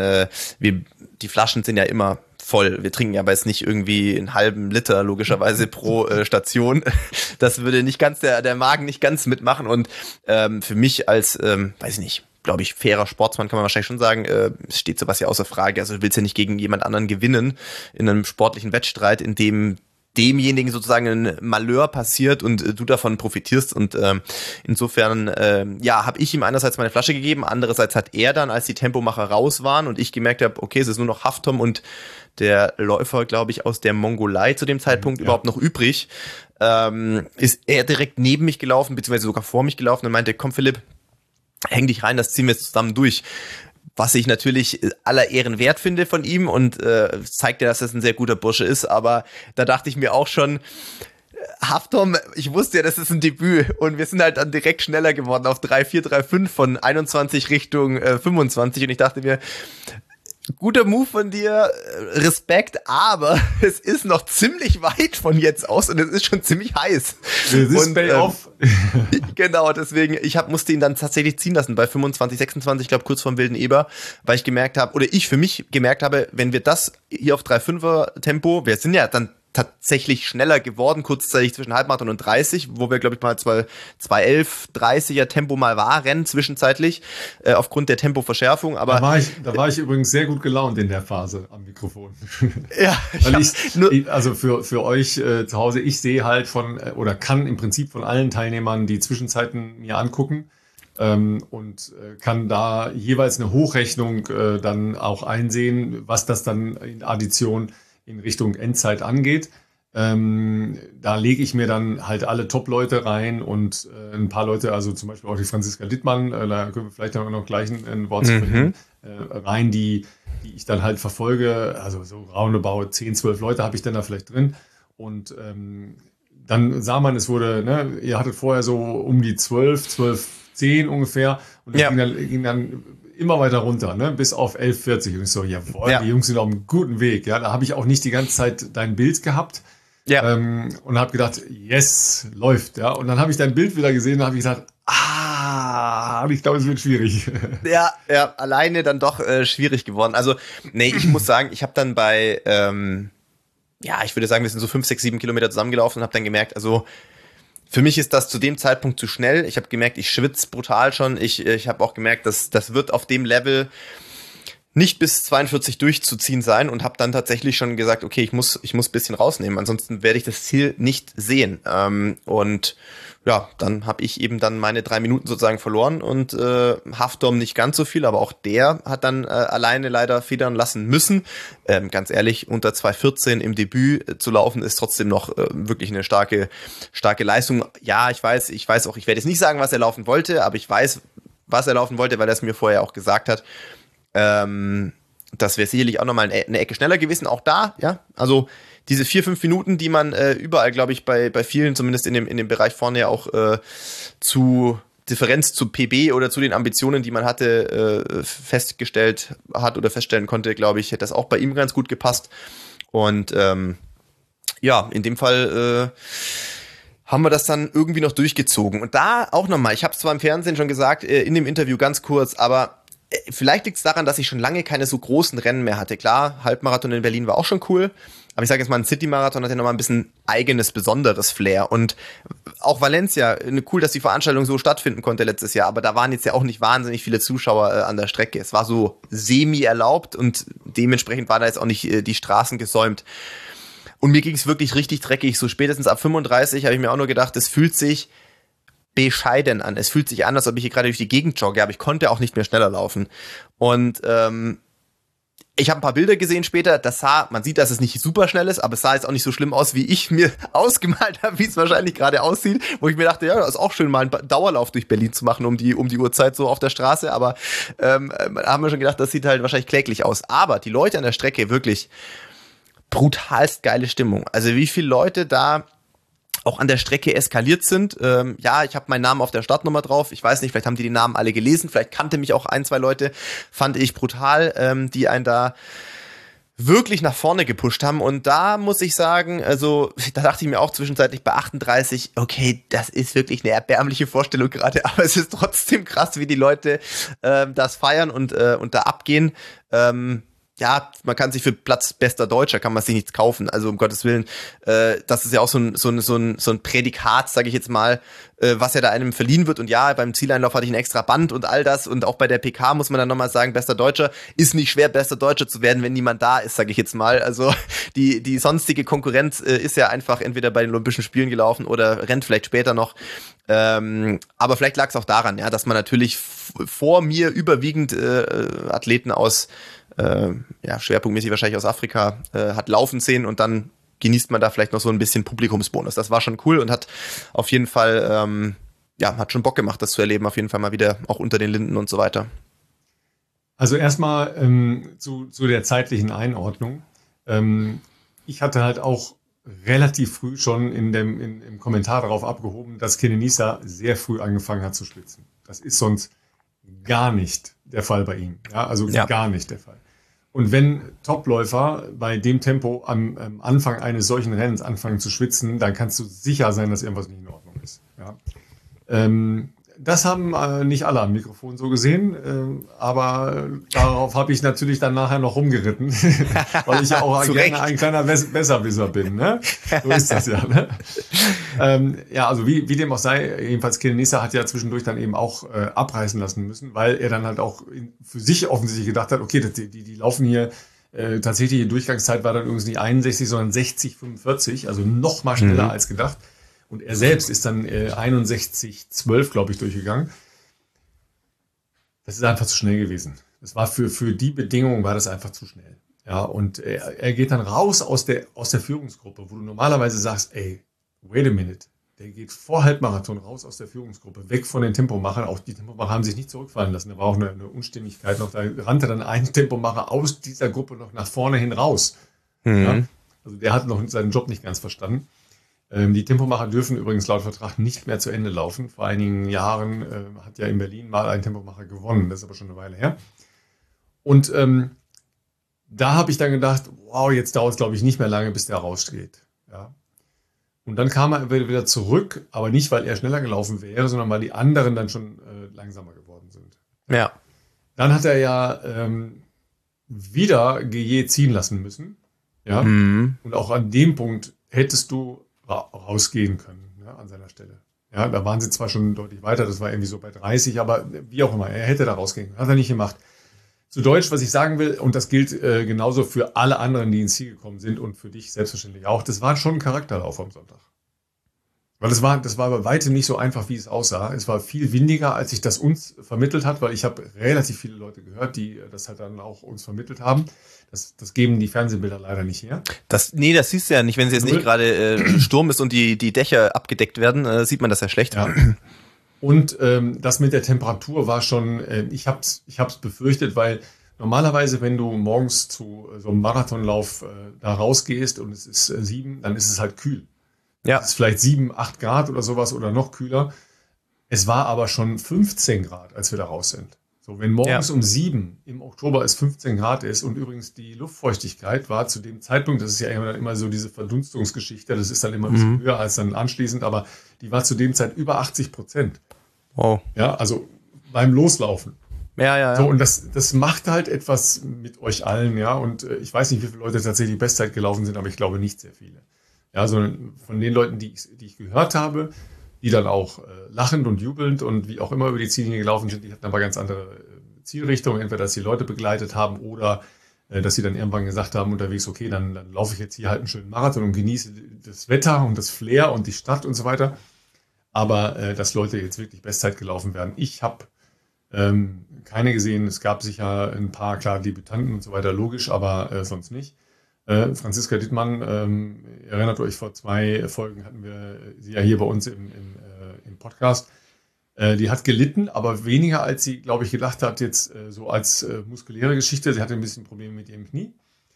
die Flaschen sind ja immer voll. Wir trinken aber jetzt nicht irgendwie einen halben Liter logischerweise pro Station. Das würde nicht ganz der Magen nicht ganz mitmachen und für mich als, weiß ich nicht, glaube ich, fairer Sportsmann kann man wahrscheinlich schon sagen, steht sowas ja außer Frage. Also du willst ja nicht gegen jemand anderen gewinnen in einem sportlichen Wettstreit, in dem demjenigen sozusagen ein Malheur passiert und du davon profitierst und insofern habe ich ihm einerseits meine Flasche gegeben, andererseits hat er dann, als die Tempomacher raus waren und ich gemerkt habe, okay, es ist nur noch Haftom und der Läufer, glaube ich, aus der Mongolei zu dem Zeitpunkt überhaupt noch übrig, ist er direkt neben mich gelaufen, beziehungsweise sogar vor mich gelaufen und meinte, komm Philipp, häng dich rein, das ziehen wir jetzt zusammen durch. Was ich natürlich aller Ehren wert finde von ihm und zeigt ja, dass das ein sehr guter Bursche ist, aber da dachte ich mir auch schon, Haftom, ich wusste ja, das ist ein Debüt und wir sind halt dann direkt schneller geworden auf 3,4, 3,5 von 21 Richtung 25 und ich dachte mir, guter Move von dir, Respekt, aber es ist noch ziemlich weit von jetzt aus und es ist schon ziemlich heiß. Das ist Payoff. Genau, deswegen, musste ihn dann tatsächlich ziehen lassen bei 25, 26, ich glaube kurz vorm Wilden Eber, weil ich gemerkt habe, oder ich für mich gemerkt habe, wenn wir das hier auf 3,5er Tempo, wir sind ja dann tatsächlich schneller geworden, kurzzeitig zwischen Halbmarathon und 30, wo wir, glaube ich, mal 2,11, 30er Tempo mal waren, zwischenzeitlich, aufgrund der Tempoverschärfung. Aber da war ich übrigens sehr gut gelaunt in der Phase am Mikrofon. Ja, also für euch zu Hause, ich sehe halt kann im Prinzip von allen Teilnehmern die Zwischenzeiten mir angucken. und kann da jeweils eine Hochrechnung dann auch einsehen, was das dann in Addition in Richtung Endzeit angeht. Da lege ich mir dann halt alle Top-Leute rein und ein paar Leute, also zum Beispiel auch die Franziska Littmann, da können wir vielleicht noch gleich ein Wort zu verlieren, rein, die ich dann halt verfolge. Also so roundabout 10, 12 Leute habe ich dann da vielleicht drin. Und dann sah man, es wurde, ne, ihr hattet vorher so um die 12, 10 ungefähr. Und das ging dann immer weiter runter, ne, bis auf 11:40. Und ich so, jawohl, die Jungs sind auf einem guten Weg. Ja, da habe ich auch nicht die ganze Zeit dein Bild gehabt. Und habe gedacht, yes, läuft. Ja, und dann habe ich dein Bild wieder gesehen und habe ich gesagt, ich glaube, es wird schwierig. Ja, alleine dann doch schwierig geworden. Also, nee, ich muss sagen, ich habe dann bei, ich würde sagen, wir sind so 5, 6, 7 Kilometer zusammengelaufen und habe dann gemerkt, also für mich ist das zu dem Zeitpunkt zu schnell. Ich habe gemerkt, ich schwitze brutal schon. Ich habe auch gemerkt, dass das wird auf dem Level nicht bis 42 durchzuziehen sein und habe dann tatsächlich schon gesagt, okay, ich muss ein bisschen rausnehmen, ansonsten werde ich das Ziel nicht sehen. Und ja, dann habe ich eben dann meine 3 Minuten sozusagen verloren und Haftorm nicht ganz so viel, aber auch der hat dann alleine leider federn lassen müssen. Ganz ehrlich, unter 2:14 im Debüt zu laufen ist trotzdem noch wirklich eine starke Leistung. Ja, ich weiß auch, ich werde jetzt nicht sagen, was er laufen wollte, aber ich weiß, was er laufen wollte, weil er es mir vorher auch gesagt hat. Das wäre sicherlich auch nochmal eine Ecke schneller gewesen, auch da, ja, also diese 4, 5 Minuten, die man überall, glaube ich, bei vielen, zumindest in dem Bereich vorne ja auch zu Differenz zu PB oder zu den Ambitionen, die man hatte, feststellen konnte, glaube ich, hätte das auch bei ihm ganz gut gepasst. Und in dem Fall haben wir das dann irgendwie noch durchgezogen. Und da auch nochmal, ich habe es zwar im Fernsehen schon gesagt, in dem Interview ganz kurz, aber vielleicht liegt es daran, dass ich schon lange keine so großen Rennen mehr hatte. Klar, Halbmarathon in Berlin war auch schon cool, aber ich sage jetzt mal, ein City-Marathon hat ja nochmal ein bisschen eigenes, besonderes Flair. Und auch Valencia, cool, dass die Veranstaltung so stattfinden konnte letztes Jahr, aber da waren jetzt ja auch nicht wahnsinnig viele Zuschauer an der Strecke. Es war so semi-erlaubt und dementsprechend war da jetzt auch nicht die Straßen gesäumt. Und mir ging es wirklich richtig dreckig. So spätestens ab 35 habe ich mir auch nur gedacht, es fühlt sich bescheiden an. Es fühlt sich an, als ob ich hier gerade durch die Gegend jogge, aber ich konnte auch nicht mehr schneller laufen. Und ich habe ein paar Bilder gesehen später, man sieht, dass es nicht super schnell ist, aber es sah jetzt auch nicht so schlimm aus, wie ich mir ausgemalt habe, wie es wahrscheinlich gerade aussieht, wo ich mir dachte, ja, das ist auch schön, mal einen Dauerlauf durch Berlin zu machen um die Uhrzeit so auf der Straße, aber haben wir schon gedacht, das sieht halt wahrscheinlich kläglich aus. Aber die Leute an der Strecke, wirklich brutalst geile Stimmung. Also wie viele Leute da auch an der Strecke eskaliert sind. Ich habe meinen Namen auf der Startnummer drauf. Ich weiß nicht, vielleicht haben die Namen alle gelesen. Vielleicht kannte mich auch 1, 2 Leute. Fand ich brutal, die einen da wirklich nach vorne gepusht haben. Und da muss ich sagen, also da dachte ich mir auch zwischenzeitlich bei 38, okay, das ist wirklich eine erbärmliche Vorstellung gerade. Aber es ist trotzdem krass, wie die Leute das feiern und da abgehen. Man kann sich für Platz bester Deutscher, kann man sich nichts kaufen. Also um Gottes Willen, das ist ja auch so ein Prädikat, sage ich jetzt mal, was ja da einem verliehen wird. Und ja, beim Zieleinlauf hatte ich ein extra Band und all das. Und auch bei der PK muss man dann nochmal sagen, bester Deutscher ist nicht schwer, bester Deutscher zu werden, wenn niemand da ist, sage ich jetzt mal. Also die sonstige Konkurrenz ist ja einfach entweder bei den Olympischen Spielen gelaufen oder rennt vielleicht später noch. Aber vielleicht lag es auch daran, ja, dass man natürlich vor mir überwiegend Athleten aus schwerpunktmäßig wahrscheinlich aus Afrika hat laufen sehen und dann genießt man da vielleicht noch so ein bisschen Publikumsbonus. Das war schon cool und hat auf jeden Fall, hat schon Bock gemacht, das zu erleben, auf jeden Fall mal wieder auch unter den Linden und so weiter. Also erstmal zu der zeitlichen Einordnung. Ich hatte halt auch relativ früh schon im Kommentar darauf abgehoben, dass Kenenisa sehr früh angefangen hat zu schwitzen. Das ist sonst gar nicht der Fall bei ihm. Ja, also gar nicht der Fall. Und wenn Topläufer bei dem Tempo am Anfang eines solchen Rennens anfangen zu schwitzen, dann kannst du sicher sein, dass irgendwas nicht in Ordnung ist. Ja. Das haben nicht alle am Mikrofon so gesehen, aber darauf habe ich natürlich dann nachher noch rumgeritten, weil ich ja auch gerne ein kleiner Besserwisser bin. Ne? So ist das ja. Ne? Also wie dem auch sei, jedenfalls Kenenisa hat ja zwischendurch dann eben auch abreißen lassen müssen, weil er dann halt auch für sich offensichtlich gedacht hat, okay, die laufen hier, tatsächlich die Durchgangszeit war dann übrigens nicht 61, sondern 60,45, also noch mal schneller als gedacht. Und er selbst ist dann 61,12, glaube ich, durchgegangen. das ist einfach zu schnell gewesen. Das war für die Bedingungen war das einfach zu schnell. Ja, und er geht dann raus aus der Führungsgruppe, wo du normalerweise sagst, ey, wait a minute. Der geht vor Halbmarathon raus aus der Führungsgruppe, weg von den Tempomachern. Auch die Tempomacher haben sich nicht zurückfallen lassen. Da war auch eine Unstimmigkeit noch. Da rannte dann ein Tempomacher aus dieser Gruppe noch nach vorne hin raus. Mhm. Ja, also der hat noch seinen Job nicht ganz verstanden. Die Tempomacher dürfen übrigens laut Vertrag nicht mehr zu Ende laufen. Vor einigen Jahren hat ja in Berlin mal ein Tempomacher gewonnen. Das ist aber schon eine Weile her. Und da habe ich dann gedacht, wow, jetzt dauert es, glaube ich, nicht mehr lange, bis der rausgeht. Ja. Und dann kam er wieder zurück, aber nicht, weil er schneller gelaufen wäre, sondern weil die anderen dann schon langsamer geworden sind. Ja. Dann hat er ja wieder GJ ziehen lassen müssen. Ja. Mhm. Und auch an dem Punkt hättest du rausgehen können, ja, an seiner Stelle. Ja, da waren sie zwar schon deutlich weiter, das war irgendwie so bei 30, aber wie auch immer, er hätte da rausgehen können. Hat er nicht gemacht. Zu Deutsch, was ich sagen will, und das gilt genauso für alle anderen, die ins Ziel gekommen sind und für dich selbstverständlich auch, das war schon ein Charakterlauf am Sonntag. Weil das war bei weitem nicht so einfach, wie es aussah. Es war viel windiger, als ich das uns vermittelt hat, weil ich habe relativ viele Leute gehört, die das halt dann auch uns vermittelt haben. Das geben die Fernsehbilder leider nicht her. Das siehst du ja nicht, wenn es jetzt nicht gerade Sturm ist und die Dächer abgedeckt werden, sieht man das ja schlecht. Ja. Und das mit der Temperatur war schon, ich hab's befürchtet, weil normalerweise, wenn du morgens zu so einem Marathonlauf da rausgehst und es ist 7, dann ist es halt kühl. Ja. Es ist vielleicht 7, 8 Grad oder sowas oder noch kühler. Es war aber schon 15 Grad, als wir da raus sind. So, wenn morgens um 7 im Oktober es 15 Grad ist und übrigens die Luftfeuchtigkeit war zu dem Zeitpunkt, das ist ja immer so diese Verdunstungsgeschichte, das ist dann immer ein bisschen höher als dann anschließend, aber die war zu dem Zeit über 80%. Wow. Ja, also beim Loslaufen. Ja. So, und das macht halt etwas mit euch allen, ja, und ich weiß nicht, wie viele Leute tatsächlich Bestzeit gelaufen sind, aber ich glaube nicht sehr viele. Ja, sondern von den Leuten, die ich gehört habe, die dann auch lachend und jubelnd und wie auch immer über die Ziellinie gelaufen sind, die hatten aber ganz andere Zielrichtungen, entweder dass die Leute begleitet haben oder dass sie dann irgendwann gesagt haben unterwegs, okay, dann laufe ich jetzt hier halt einen schönen Marathon und genieße das Wetter und das Flair und die Stadt und so weiter. Aber dass Leute jetzt wirklich Bestzeit gelaufen werden. Ich habe keine gesehen, es gab sicher ein paar, klar, Debütanten und so weiter, logisch, aber sonst nicht. Franziska Dittmann, erinnert euch, vor 2 Folgen hatten wir sie ja hier bei uns im Podcast. Die hat gelitten, aber weniger, als sie, glaube ich, gedacht hat, jetzt so als muskuläre Geschichte. Sie hatte ein bisschen Probleme mit ihrem Knie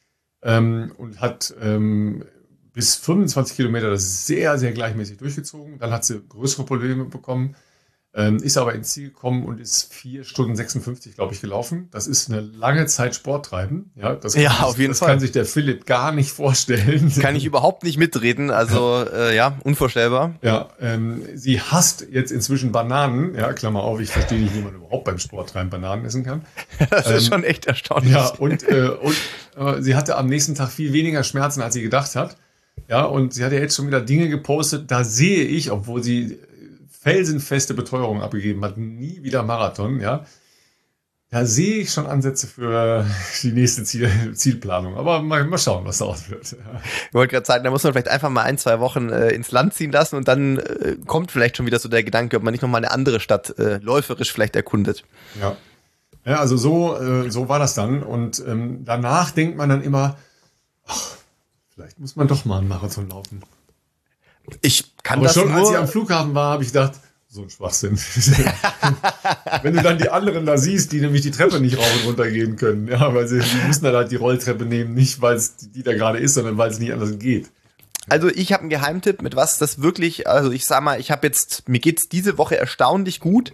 und hat bis 25 Kilometer das sehr, sehr gleichmäßig durchgezogen. Dann hat sie größere Probleme bekommen. Ist aber ins Ziel gekommen und ist 4 Stunden 56, glaube ich, gelaufen. Das ist eine lange Zeit Sport treiben. Ja, auf jeden Fall. Das kann sich der Philipp gar nicht vorstellen. Kann ich überhaupt nicht mitreden. Also, unvorstellbar. Ja, sie hasst jetzt inzwischen Bananen. Ja, Klammer auf, ich verstehe nicht, wie man überhaupt beim Sporttreiben Bananen essen kann. Das ist schon echt erstaunlich. Ja, und sie hatte am nächsten Tag viel weniger Schmerzen, als sie gedacht hat. Ja, und sie hat ja jetzt schon wieder Dinge gepostet. Da sehe ich, obwohl sie felsenfeste Beteuerung abgegeben hat, nie wieder Marathon, ja. Da sehe ich schon Ansätze für die nächste Zielplanung. Aber mal schauen, was daraus wird. Ja. Ich wollte gerade sagen, da muss man vielleicht einfach mal 1-2 Wochen ins Land ziehen lassen und dann kommt vielleicht schon wieder so der Gedanke, ob man nicht nochmal eine andere Stadt läuferisch vielleicht erkundet. Ja, also so war das dann. Und danach denkt man dann immer, vielleicht muss man doch mal einen Marathon laufen. Ich kann aber das schon, nur... als ich am Flughafen war, habe ich gedacht, so ein Schwachsinn. Wenn du dann die anderen da siehst, die nämlich die Treppe nicht rauf und runter gehen können, ja, weil die müssen dann halt die Rolltreppe nehmen, nicht weil es die da gerade ist, sondern weil es nicht anders geht. Also ich habe einen Geheimtipp, mit was das wirklich, also ich sag mal, mir geht's diese Woche erstaunlich gut.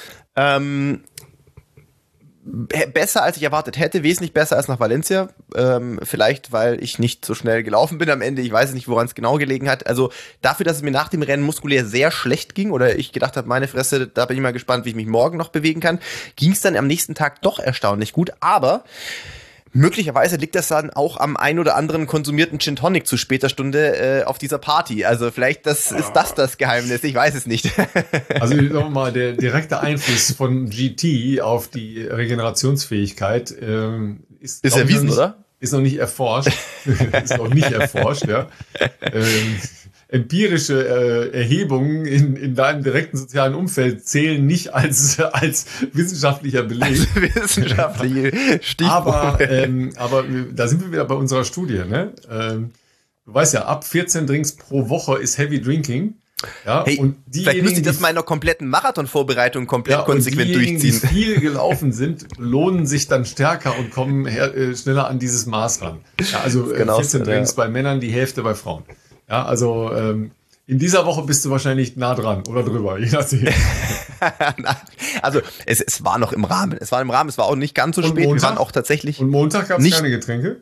Besser, als ich erwartet hätte, wesentlich besser als nach Valencia. Vielleicht, weil ich nicht so schnell gelaufen bin am Ende. Ich weiß nicht, woran es genau gelegen hat. Also dafür, dass es mir nach dem Rennen muskulär sehr schlecht ging oder ich gedacht habe, meine Fresse, da bin ich mal gespannt, wie ich mich morgen noch bewegen kann, ging es dann am nächsten Tag doch erstaunlich gut. Aber möglicherweise liegt das dann auch am ein oder anderen konsumierten Gin Tonic zu später Stunde auf dieser Party. Also vielleicht ist das Geheimnis, ich weiß es nicht. Also nochmal, der direkte Einfluss von GT auf die Regenerationsfähigkeit ist erwiesen, oder? Ist noch nicht erforscht. Ist noch nicht erforscht, ja. empirische Erhebungen in deinem direkten sozialen Umfeld zählen nicht als wissenschaftlicher Beleg. Wissenschaftliche Stichprobe. Aber da sind wir wieder bei unserer Studie. Ne? Du weißt ja, ab 14 Drinks pro Woche ist Heavy Drinking. Ja, hey, und vielleicht müsste ich das mal in einer kompletten Marathonvorbereitung komplett konsequent durchziehen. Die viel gelaufen sind, lohnen sich dann stärker und kommen schneller an dieses Maß ran. Ja, also 14 Drinks bei Männern, die Hälfte bei Frauen. Ja, also in dieser Woche bist du wahrscheinlich nah dran oder drüber, je nachdem. Also es war noch im Rahmen. Es war auch nicht ganz so spät. Wir waren auch tatsächlich. Und Montag gab es keine Getränke?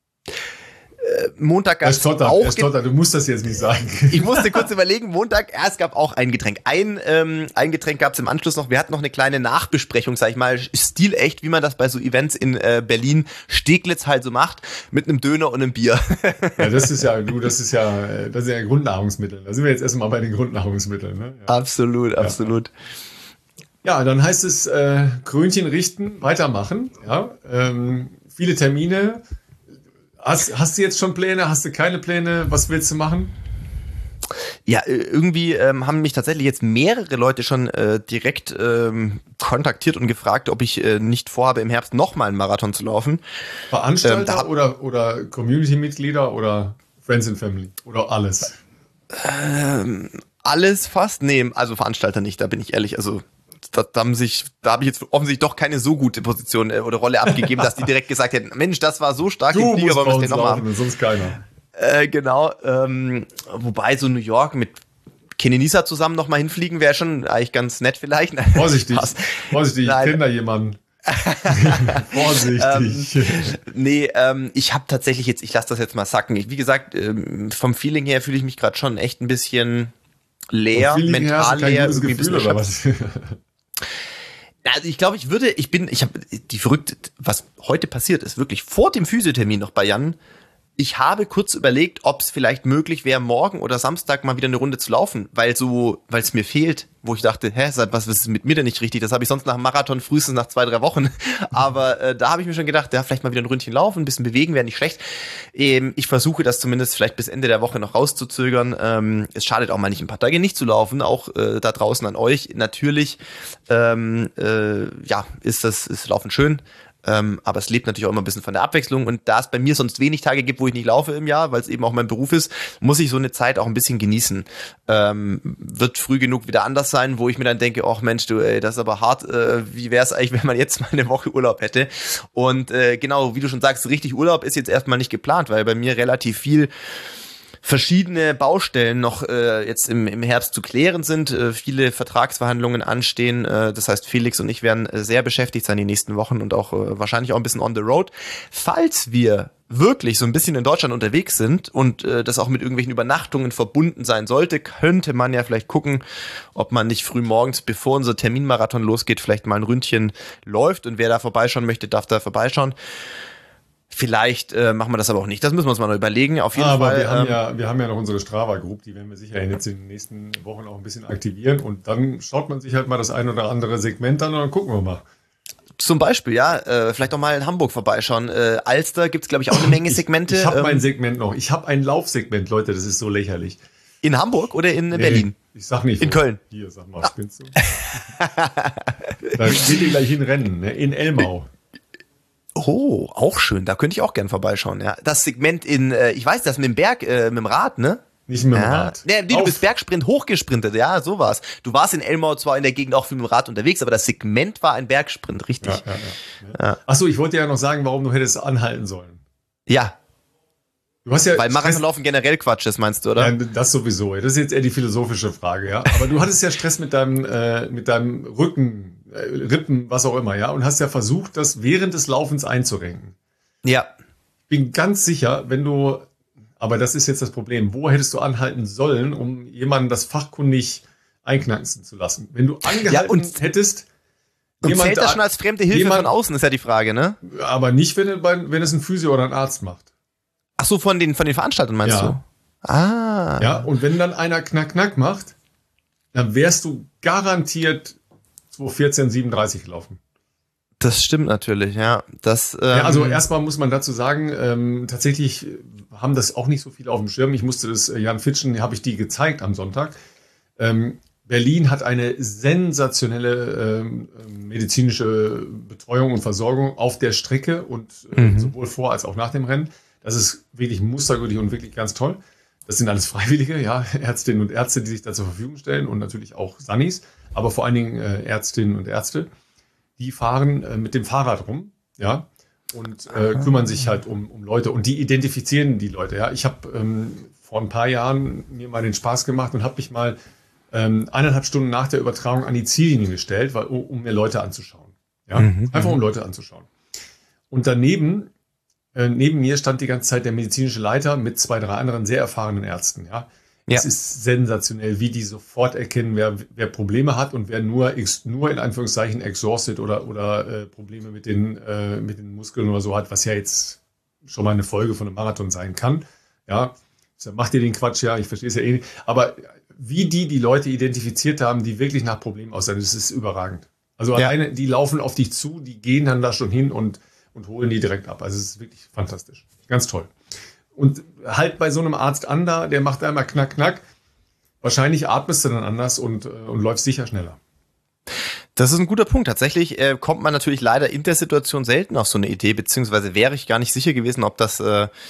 Montag gab es auch... Du musst das jetzt nicht sagen. Ich musste kurz überlegen, Montag, es gab auch ein Getränk. Ein Getränk gab es im Anschluss noch. Wir hatten noch eine kleine Nachbesprechung, sag ich mal, stilecht, wie man das bei so Events in Berlin, Steglitz halt so macht, mit einem Döner und einem Bier. Ja, das ist ja Grundnahrungsmittel. Da sind wir jetzt erstmal bei den Grundnahrungsmitteln. Ne? Ja. Absolut. Ja, dann heißt es Krönchen richten, weitermachen. Ja, viele Termine. Hast du jetzt schon Pläne? Hast du keine Pläne? Was willst du machen? Ja, irgendwie haben mich tatsächlich jetzt mehrere Leute schon direkt kontaktiert und gefragt, ob ich nicht vorhabe, im Herbst nochmal einen Marathon zu laufen. Veranstalter oder Community-Mitglieder oder Friends and Family oder alles? Alles fast? Nee, also Veranstalter nicht, da bin ich ehrlich. Also da habe ich jetzt offensichtlich doch keine so gute Position oder Rolle abgegeben, dass die direkt gesagt hätten, Mensch, das war so stark, im Flieger wollen wir es den nochmal haben. Sonst keiner. Genau, wobei so New York mit Kenenisa zusammen nochmal hinfliegen wäre schon eigentlich ganz nett vielleicht. Vorsichtig, ich kenne da jemanden. Vorsichtig. Ich habe tatsächlich jetzt, ich lasse das jetzt mal sacken. Wie gesagt, vom Feeling her fühle ich mich gerade schon echt ein bisschen leer, mental leer, irgendwie ein bisschen erschöpft. Also ich glaube, was heute passiert ist, wirklich vor dem Physiothermin noch bei Jan, ich habe kurz überlegt, ob es vielleicht möglich wäre, morgen oder Samstag mal wieder eine Runde zu laufen, weil es mir fehlt, wo ich dachte, was ist mit mir denn nicht richtig? Das habe ich sonst nach dem Marathon frühestens nach 2-3 Wochen. Aber da habe ich mir schon gedacht, ja, vielleicht mal wieder ein Ründchen laufen, ein bisschen bewegen wäre nicht schlecht. Ich versuche das zumindest vielleicht bis Ende der Woche noch rauszuzögern. Es schadet auch mal nicht, ein paar Tage nicht zu laufen, auch da draußen an euch. Natürlich ist Laufen schön. Aber es lebt natürlich auch immer ein bisschen von der Abwechslung, und da es bei mir sonst wenig Tage gibt, wo ich nicht laufe im Jahr, weil es eben auch mein Beruf ist, muss ich so eine Zeit auch ein bisschen genießen. Wird früh genug wieder anders sein, wo ich mir dann denke, ach Mensch, du, ey, das ist aber hart, wie wäre es eigentlich, wenn man jetzt mal eine Woche Urlaub hätte? Und genau, wie du schon sagst, richtig Urlaub ist jetzt erstmal nicht geplant, weil bei mir relativ viel verschiedene Baustellen noch jetzt im Herbst zu klären sind, viele Vertragsverhandlungen anstehen, das heißt Felix und ich werden sehr beschäftigt sein die nächsten Wochen und auch wahrscheinlich auch ein bisschen on the road. Falls wir wirklich so ein bisschen in Deutschland unterwegs sind und das auch mit irgendwelchen Übernachtungen verbunden sein sollte, könnte man ja vielleicht gucken, ob man nicht früh morgens, bevor unser Terminmarathon losgeht, vielleicht mal ein Ründchen läuft, und wer da vorbeischauen möchte, darf da vorbeischauen. Vielleicht machen wir das aber auch nicht. Das müssen wir uns mal noch überlegen. Auf jeden Fall. Aber wir haben ja noch unsere Strava-Group, die werden wir sicher jetzt in den nächsten Wochen auch ein bisschen aktivieren. Und dann schaut man sich halt mal das ein oder andere Segment an und dann gucken wir mal. Zum Beispiel, ja, vielleicht auch mal in Hamburg vorbeischauen. Alster gibt's, glaube ich, auch eine Menge Segmente. Ich habe mein Segment noch. Ich habe ein Laufsegment, Leute, das ist so lächerlich. In Hamburg oder in Berlin? Ich sag nicht. In Köln. Hier, sag mal, spinnst du? Da geht ihr gleich hinrennen, ne? In Elmau. Oh, auch schön. Da könnte ich auch gern vorbeischauen. Ja, das Segment ich weiß, das mit dem Berg, mit dem Rad, ne? Nicht mit dem Rad. Nee, du bist Bergsprint hochgesprintet. Ja, so war's. Du warst in Elmau zwar in der Gegend auch viel mit dem Rad unterwegs, aber das Segment war ein Bergsprint, richtig? Ja. Achso, ich wollte ja noch sagen, warum du hättest anhalten sollen. Ja. Du hast ja weil Marathonlaufen generell Quatsch ist, meinst du, oder? Ja, das sowieso. Das ist jetzt eher die philosophische Frage, ja. Aber du hattest ja Stress mit deinem Rücken, Rippen, was auch immer, ja. Und hast ja versucht, das während des Laufens einzurenken. Ja. Ich bin ganz sicher, aber das ist jetzt das Problem. Wo hättest du anhalten sollen, um jemanden das fachkundig einknacksen zu lassen? Wenn du angehalten hättest. Und zählt das schon als fremde Hilfe von außen, ist ja die Frage, ne? Aber nicht, wenn es ein Physio oder ein Arzt macht. Ach so, von den Veranstaltern meinst du? Ah. Ja, und wenn dann einer Knack macht, dann wärst du garantiert 2:14,37 gelaufen. Das stimmt natürlich, ja. Also erstmal muss man dazu sagen, tatsächlich haben das auch nicht so viele auf dem Schirm. Ich musste das, Jan Fitschen, habe ich die gezeigt am Sonntag. Berlin hat eine sensationelle medizinische Betreuung und Versorgung auf der Strecke und sowohl vor als auch nach dem Rennen. Das ist wirklich mustergültig und wirklich ganz toll. Das sind alles Freiwillige, ja, Ärztinnen und Ärzte, die sich da zur Verfügung stellen und natürlich auch Sannis, aber vor allen Dingen Ärztinnen und Ärzte. Die fahren mit dem Fahrrad rum, ja, und kümmern sich halt um Leute und die identifizieren die Leute, ja. Ich habe vor ein paar Jahren mir mal den Spaß gemacht und habe mich mal 1,5 Stunden nach der Übertragung an die Ziellinie gestellt, um mir Leute anzuschauen, ja, einfach um Leute anzuschauen. Und daneben, neben mir stand die ganze Zeit der medizinische Leiter mit 2, 3 anderen sehr erfahrenen Ärzten, ja. Es ist sensationell, wie die sofort erkennen, wer Probleme hat und wer nur in Anführungszeichen exhausted oder Probleme mit den Muskeln oder so hat, was ja jetzt schon mal eine Folge von einem Marathon sein kann. Ja, macht ihr den Quatsch, ja, ich verstehe es ja eh nicht. Aber wie die Leute identifiziert haben, die wirklich nach Problemen aussehen, das ist überragend. Also alleine, die laufen auf dich zu, die gehen dann da schon hin und holen die direkt ab. Also es ist wirklich fantastisch. Ganz toll. Und halt bei so einem Arzt an da, der macht einmal knack, knack. Wahrscheinlich atmest du dann anders und läufst sicher schneller. Das ist ein guter Punkt. Tatsächlich kommt man natürlich leider in der Situation selten auf so eine Idee, beziehungsweise wäre ich gar nicht sicher gewesen, ob das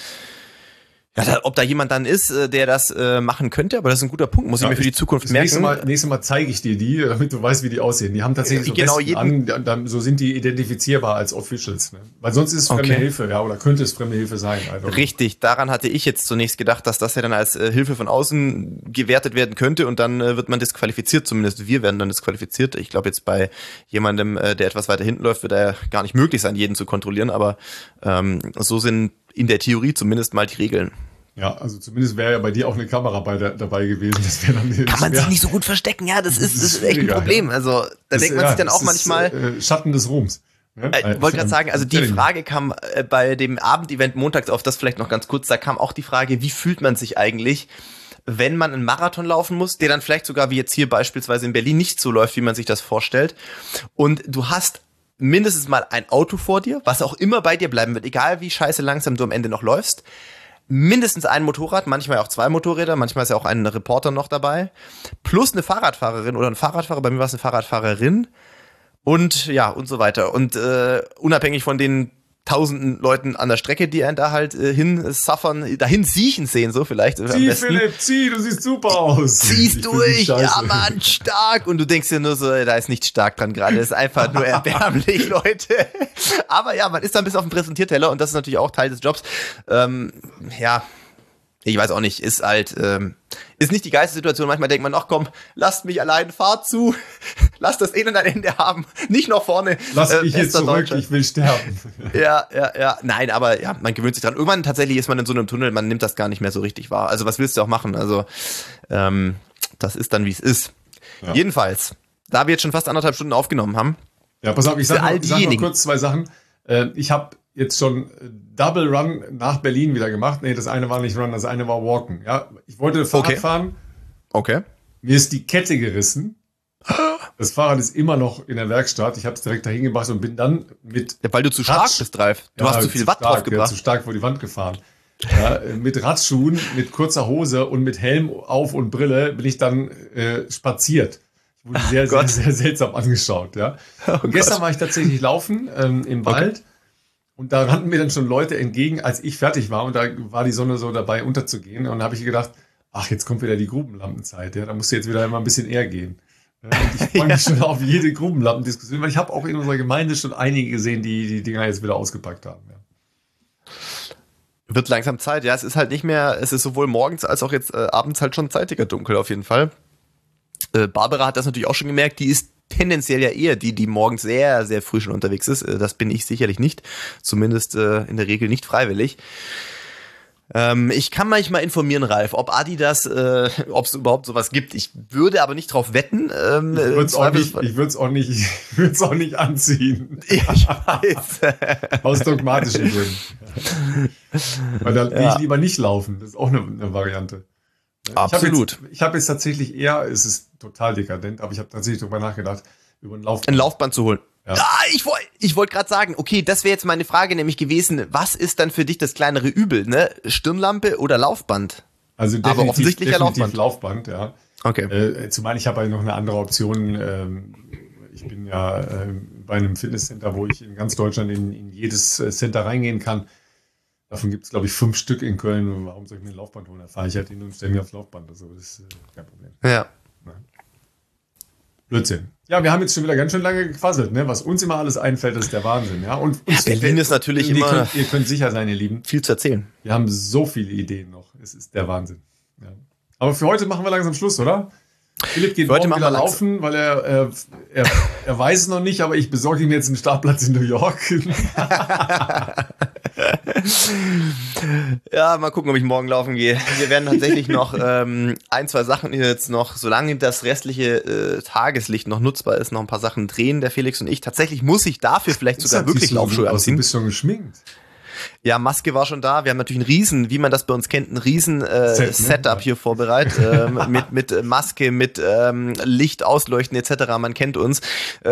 ob da jemand dann ist, der das machen könnte, aber das ist ein guter Punkt, muss ich mir für die Zukunft merken. Nächstes Mal zeige ich dir die, damit du weißt, wie die aussehen. Die haben tatsächlich so Westen an, so sind die identifizierbar als Officials. Ne? Weil sonst ist es fremde Hilfe, ja, oder könnte es fremde Hilfe sein. Richtig, daran hatte ich jetzt zunächst gedacht, dass das ja dann als Hilfe von außen gewertet werden könnte und dann wird man disqualifiziert, zumindest wir werden dann disqualifiziert. Ich glaube jetzt bei jemandem, der etwas weiter hinten läuft, wird er gar nicht möglich sein, jeden zu kontrollieren, aber so sind in der Theorie zumindest mal die Regeln. Ja, also zumindest wäre ja bei dir auch eine Kamera dabei gewesen. Das wäre dann kann man sich nicht so gut verstecken, ja, das ist echt ein Problem. Ja. Also da denkt man sich dann auch manchmal. Schatten des Ruhms. Ne? Wollte gerade sagen, also die Frage kam bei dem Abendevent montags auf, das vielleicht noch ganz kurz, da kam auch die Frage, wie fühlt man sich eigentlich, wenn man einen Marathon laufen muss, der dann vielleicht sogar wie jetzt hier beispielsweise in Berlin nicht so läuft, wie man sich das vorstellt. Und du hast mindestens mal ein Auto vor dir, was auch immer bei dir bleiben wird, egal wie scheiße langsam du am Ende noch läufst. Mindestens ein Motorrad, manchmal auch 2 Motorräder, manchmal ist ja auch ein Reporter noch dabei. Plus eine Fahrradfahrerin oder ein Fahrradfahrer, bei mir war es eine Fahrradfahrerin. Und ja, und so weiter. Und unabhängig von den tausenden Leuten an der Strecke, die einen da halt dahin siechen sehen, so vielleicht. Zieh, Philipp, zieh, du siehst super aus. Ziehst durch, ja Mann, stark. Und du denkst dir nur so, da ist nichts stark dran gerade, das ist einfach nur erbärmlich, Leute. Aber ja, man ist da ein bisschen auf dem Präsentierteller und das ist natürlich auch Teil des Jobs. Ja, ich weiß auch nicht, ist halt, ist nicht die geilste Situation. Manchmal denkt man, ach komm, lasst mich allein, fahrt zu, lasst das ein Ende haben, nicht noch vorne. Lass mich jetzt zurück, ich will sterben. Ja, nein, aber ja, man gewöhnt sich dran. Irgendwann tatsächlich ist man in so einem Tunnel, man nimmt das gar nicht mehr so richtig wahr. Also was willst du auch machen? Also das ist dann, wie es ist. Ja. Jedenfalls, da wir jetzt schon fast 1,5 Stunden aufgenommen haben. Ja, pass auf, ich sag noch kurz 2 Sachen. Ich habe jetzt schon Double Run nach Berlin wieder gemacht. Nee, das eine war nicht Run, das eine war Walken. Ja, ich wollte Fahrrad fahren. Okay. Mir ist die Kette gerissen. Das Fahrrad ist immer noch in der Werkstatt. Ich habe es direkt dahin gebracht und bin dann mit weil du zu stark bist, Ralf. Du hast zu viel Watt draufgebracht. Zu stark vor die Wand gefahren. Ja, mit Radschuhen, mit kurzer Hose und mit Helm auf und Brille bin ich dann spaziert. Ich wurde sehr seltsam angeschaut. Ja. Und gestern war ich tatsächlich laufen im Wald. Und da rannten mir dann schon Leute entgegen, als ich fertig war. Und da war die Sonne so dabei unterzugehen. Und da habe ich gedacht, ach, jetzt kommt wieder die Grubenlampenzeit. Ja, da musst du jetzt wieder mal ein bisschen eher gehen. Und ich freue mich schon auf jede Grubenlampendiskussion, weil ich habe auch in unserer Gemeinde schon einige gesehen, die die Dinger jetzt wieder ausgepackt haben. Ja. Wird langsam Zeit. Ja, es ist halt nicht mehr, es ist sowohl morgens als auch jetzt abends halt schon zeitiger dunkel auf jeden Fall. Barbara hat das natürlich auch schon gemerkt. Die ist tendenziell ja eher die morgens sehr, sehr früh schon unterwegs ist. Das bin ich sicherlich nicht. Zumindest in der Regel nicht freiwillig. Ich kann manchmal informieren, Ralf, ob Adidas, ob es überhaupt sowas gibt. Ich würde aber nicht drauf wetten. Ich würde es auch nicht anziehen. Ich weiß. Aus dogmatischen Gründen. Weil da gehe ich lieber nicht laufen. Das ist auch eine Variante. Absolut. Ich habe jetzt tatsächlich eher, es ist total dekadent, aber ich habe tatsächlich darüber nachgedacht, über ein Laufband zu holen. Ja. Ich wollte gerade sagen, okay, das wäre jetzt meine Frage nämlich gewesen, was ist dann für dich das kleinere Übel, ne? Stirnlampe oder Laufband? Also Aber offensichtlich definitiv Laufband, ja. Okay. Zumal ich habe halt noch eine andere Option. Ich bin ja bei einem Fitnesscenter, wo ich in ganz Deutschland in jedes Center reingehen kann. Davon gibt es, glaube ich, 5 Stück in Köln. Warum soll ich mir ein Laufband holen? Da fahre ich halt hin und stelle mir aufs Laufband. Also das ist kein Problem. Ja. Blödsinn. Ja, wir haben jetzt schon wieder ganz schön lange gequasselt, ne? Was uns immer alles einfällt, ist der Wahnsinn. Ja, und Berlin ist natürlich immer ihr könnt sicher sein, ihr Lieben. viel zu erzählen. Wir haben so viele Ideen noch. Es ist der Wahnsinn. Ja. Aber für heute machen wir langsam Schluss, oder? Philipp geht morgen wieder laufen, weil er weiß es noch nicht, aber ich besorge ihm jetzt einen Startplatz in New York. Ja, mal gucken, ob ich morgen laufen gehe. Wir werden tatsächlich noch 1-2 Sachen jetzt noch, solange das restliche Tageslicht noch nutzbar ist, noch ein paar Sachen drehen, der Felix und ich. Tatsächlich muss ich dafür vielleicht sogar wirklich Laufschuhe anziehen. Du bist schon geschminkt. Ja, Maske war schon da. Wir haben natürlich einen riesen, wie man das bei uns kennt, ein riesen Setup hier vorbereitet. Mit Maske, mit Licht ausleuchten etc. Man kennt uns.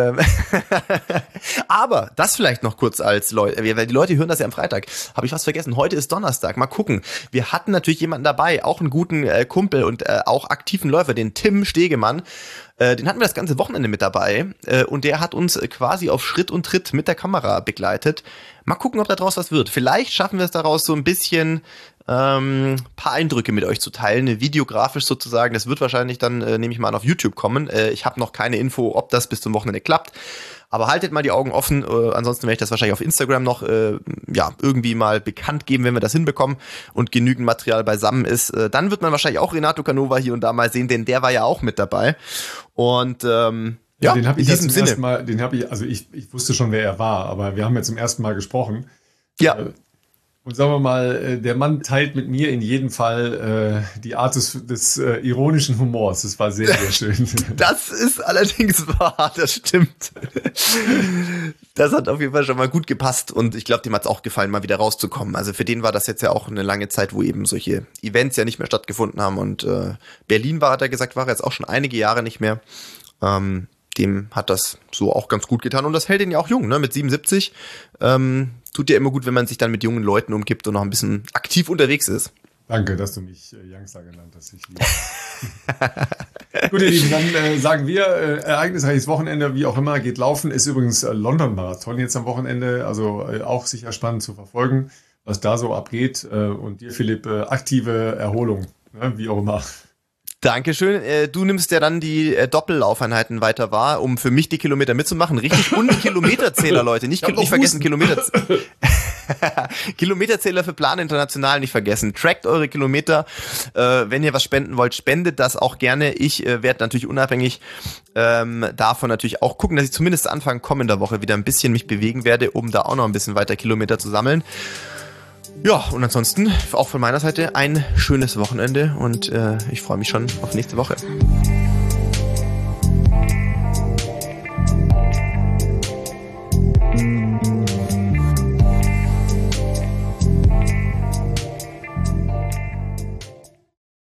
Aber das vielleicht noch kurz als Leute, weil die Leute hören das ja am Freitag. Habe ich was vergessen? Heute ist Donnerstag. Mal gucken. Wir hatten natürlich jemanden dabei, auch einen guten Kumpel und auch aktiven Läufer, den Tim Stegemann. Den hatten wir das ganze Wochenende mit dabei und der hat uns quasi auf Schritt und Tritt mit der Kamera begleitet. Mal gucken, ob da draus was wird. Vielleicht schaffen wir es daraus so ein bisschen paar Eindrücke mit euch zu teilen, videografisch sozusagen. Das wird wahrscheinlich dann, nehme ich mal an, auf YouTube kommen. Ich habe noch keine Info, ob das bis zum Wochenende klappt. Aber haltet mal die Augen offen. Ansonsten werde ich das wahrscheinlich auf Instagram noch irgendwie mal bekannt geben, wenn wir das hinbekommen und genügend Material beisammen ist. Dann wird man wahrscheinlich auch Renato Canova hier und da mal sehen, denn der war ja auch mit dabei. Und den habe ich ja zum ersten Mal, ich wusste schon, wer er war, aber wir haben ja zum ersten Mal gesprochen. Ja. Und sagen wir mal, der Mann teilt mit mir in jedem Fall die Art des ironischen Humors. Das war sehr, sehr schön. Das ist allerdings wahr, das stimmt. Das hat auf jeden Fall schon mal gut gepasst und ich glaube, dem hat es auch gefallen, mal wieder rauszukommen. Also für den war das jetzt ja auch eine lange Zeit, wo eben solche Events ja nicht mehr stattgefunden haben und Berlin hat er gesagt, war jetzt auch schon einige Jahre nicht mehr. Dem hat das so auch ganz gut getan und das hält ihn ja auch jung, ne? Mit 77. Tut ja immer gut, wenn man sich dann mit jungen Leuten umgibt und noch ein bisschen aktiv unterwegs ist. Danke, dass du mich Youngster genannt hast. Ich liebe. Gut, ihr Lieben, dann sagen wir, ereignisreiches Wochenende, wie auch immer, geht laufen. Ist übrigens London-Marathon jetzt am Wochenende, also auch sicher spannend zu verfolgen, was da so abgeht. Und dir, Philipp, aktive Erholung, ne? Wie auch immer. Dankeschön. Du nimmst ja dann die Doppellaufeinheiten weiter wahr, um für mich die Kilometer mitzumachen. Richtig, und Kilometerzähler, Leute. Nicht vergessen, Kilometerzähler für Plan International nicht vergessen. Trackt eure Kilometer. Wenn ihr was spenden wollt, spendet das auch gerne. Ich werde natürlich unabhängig davon natürlich auch gucken, dass ich zumindest Anfang kommender Woche wieder ein bisschen mich bewegen werde, um da auch noch ein bisschen weiter Kilometer zu sammeln. Ja, und ansonsten auch von meiner Seite ein schönes Wochenende und ich freue mich schon auf nächste Woche.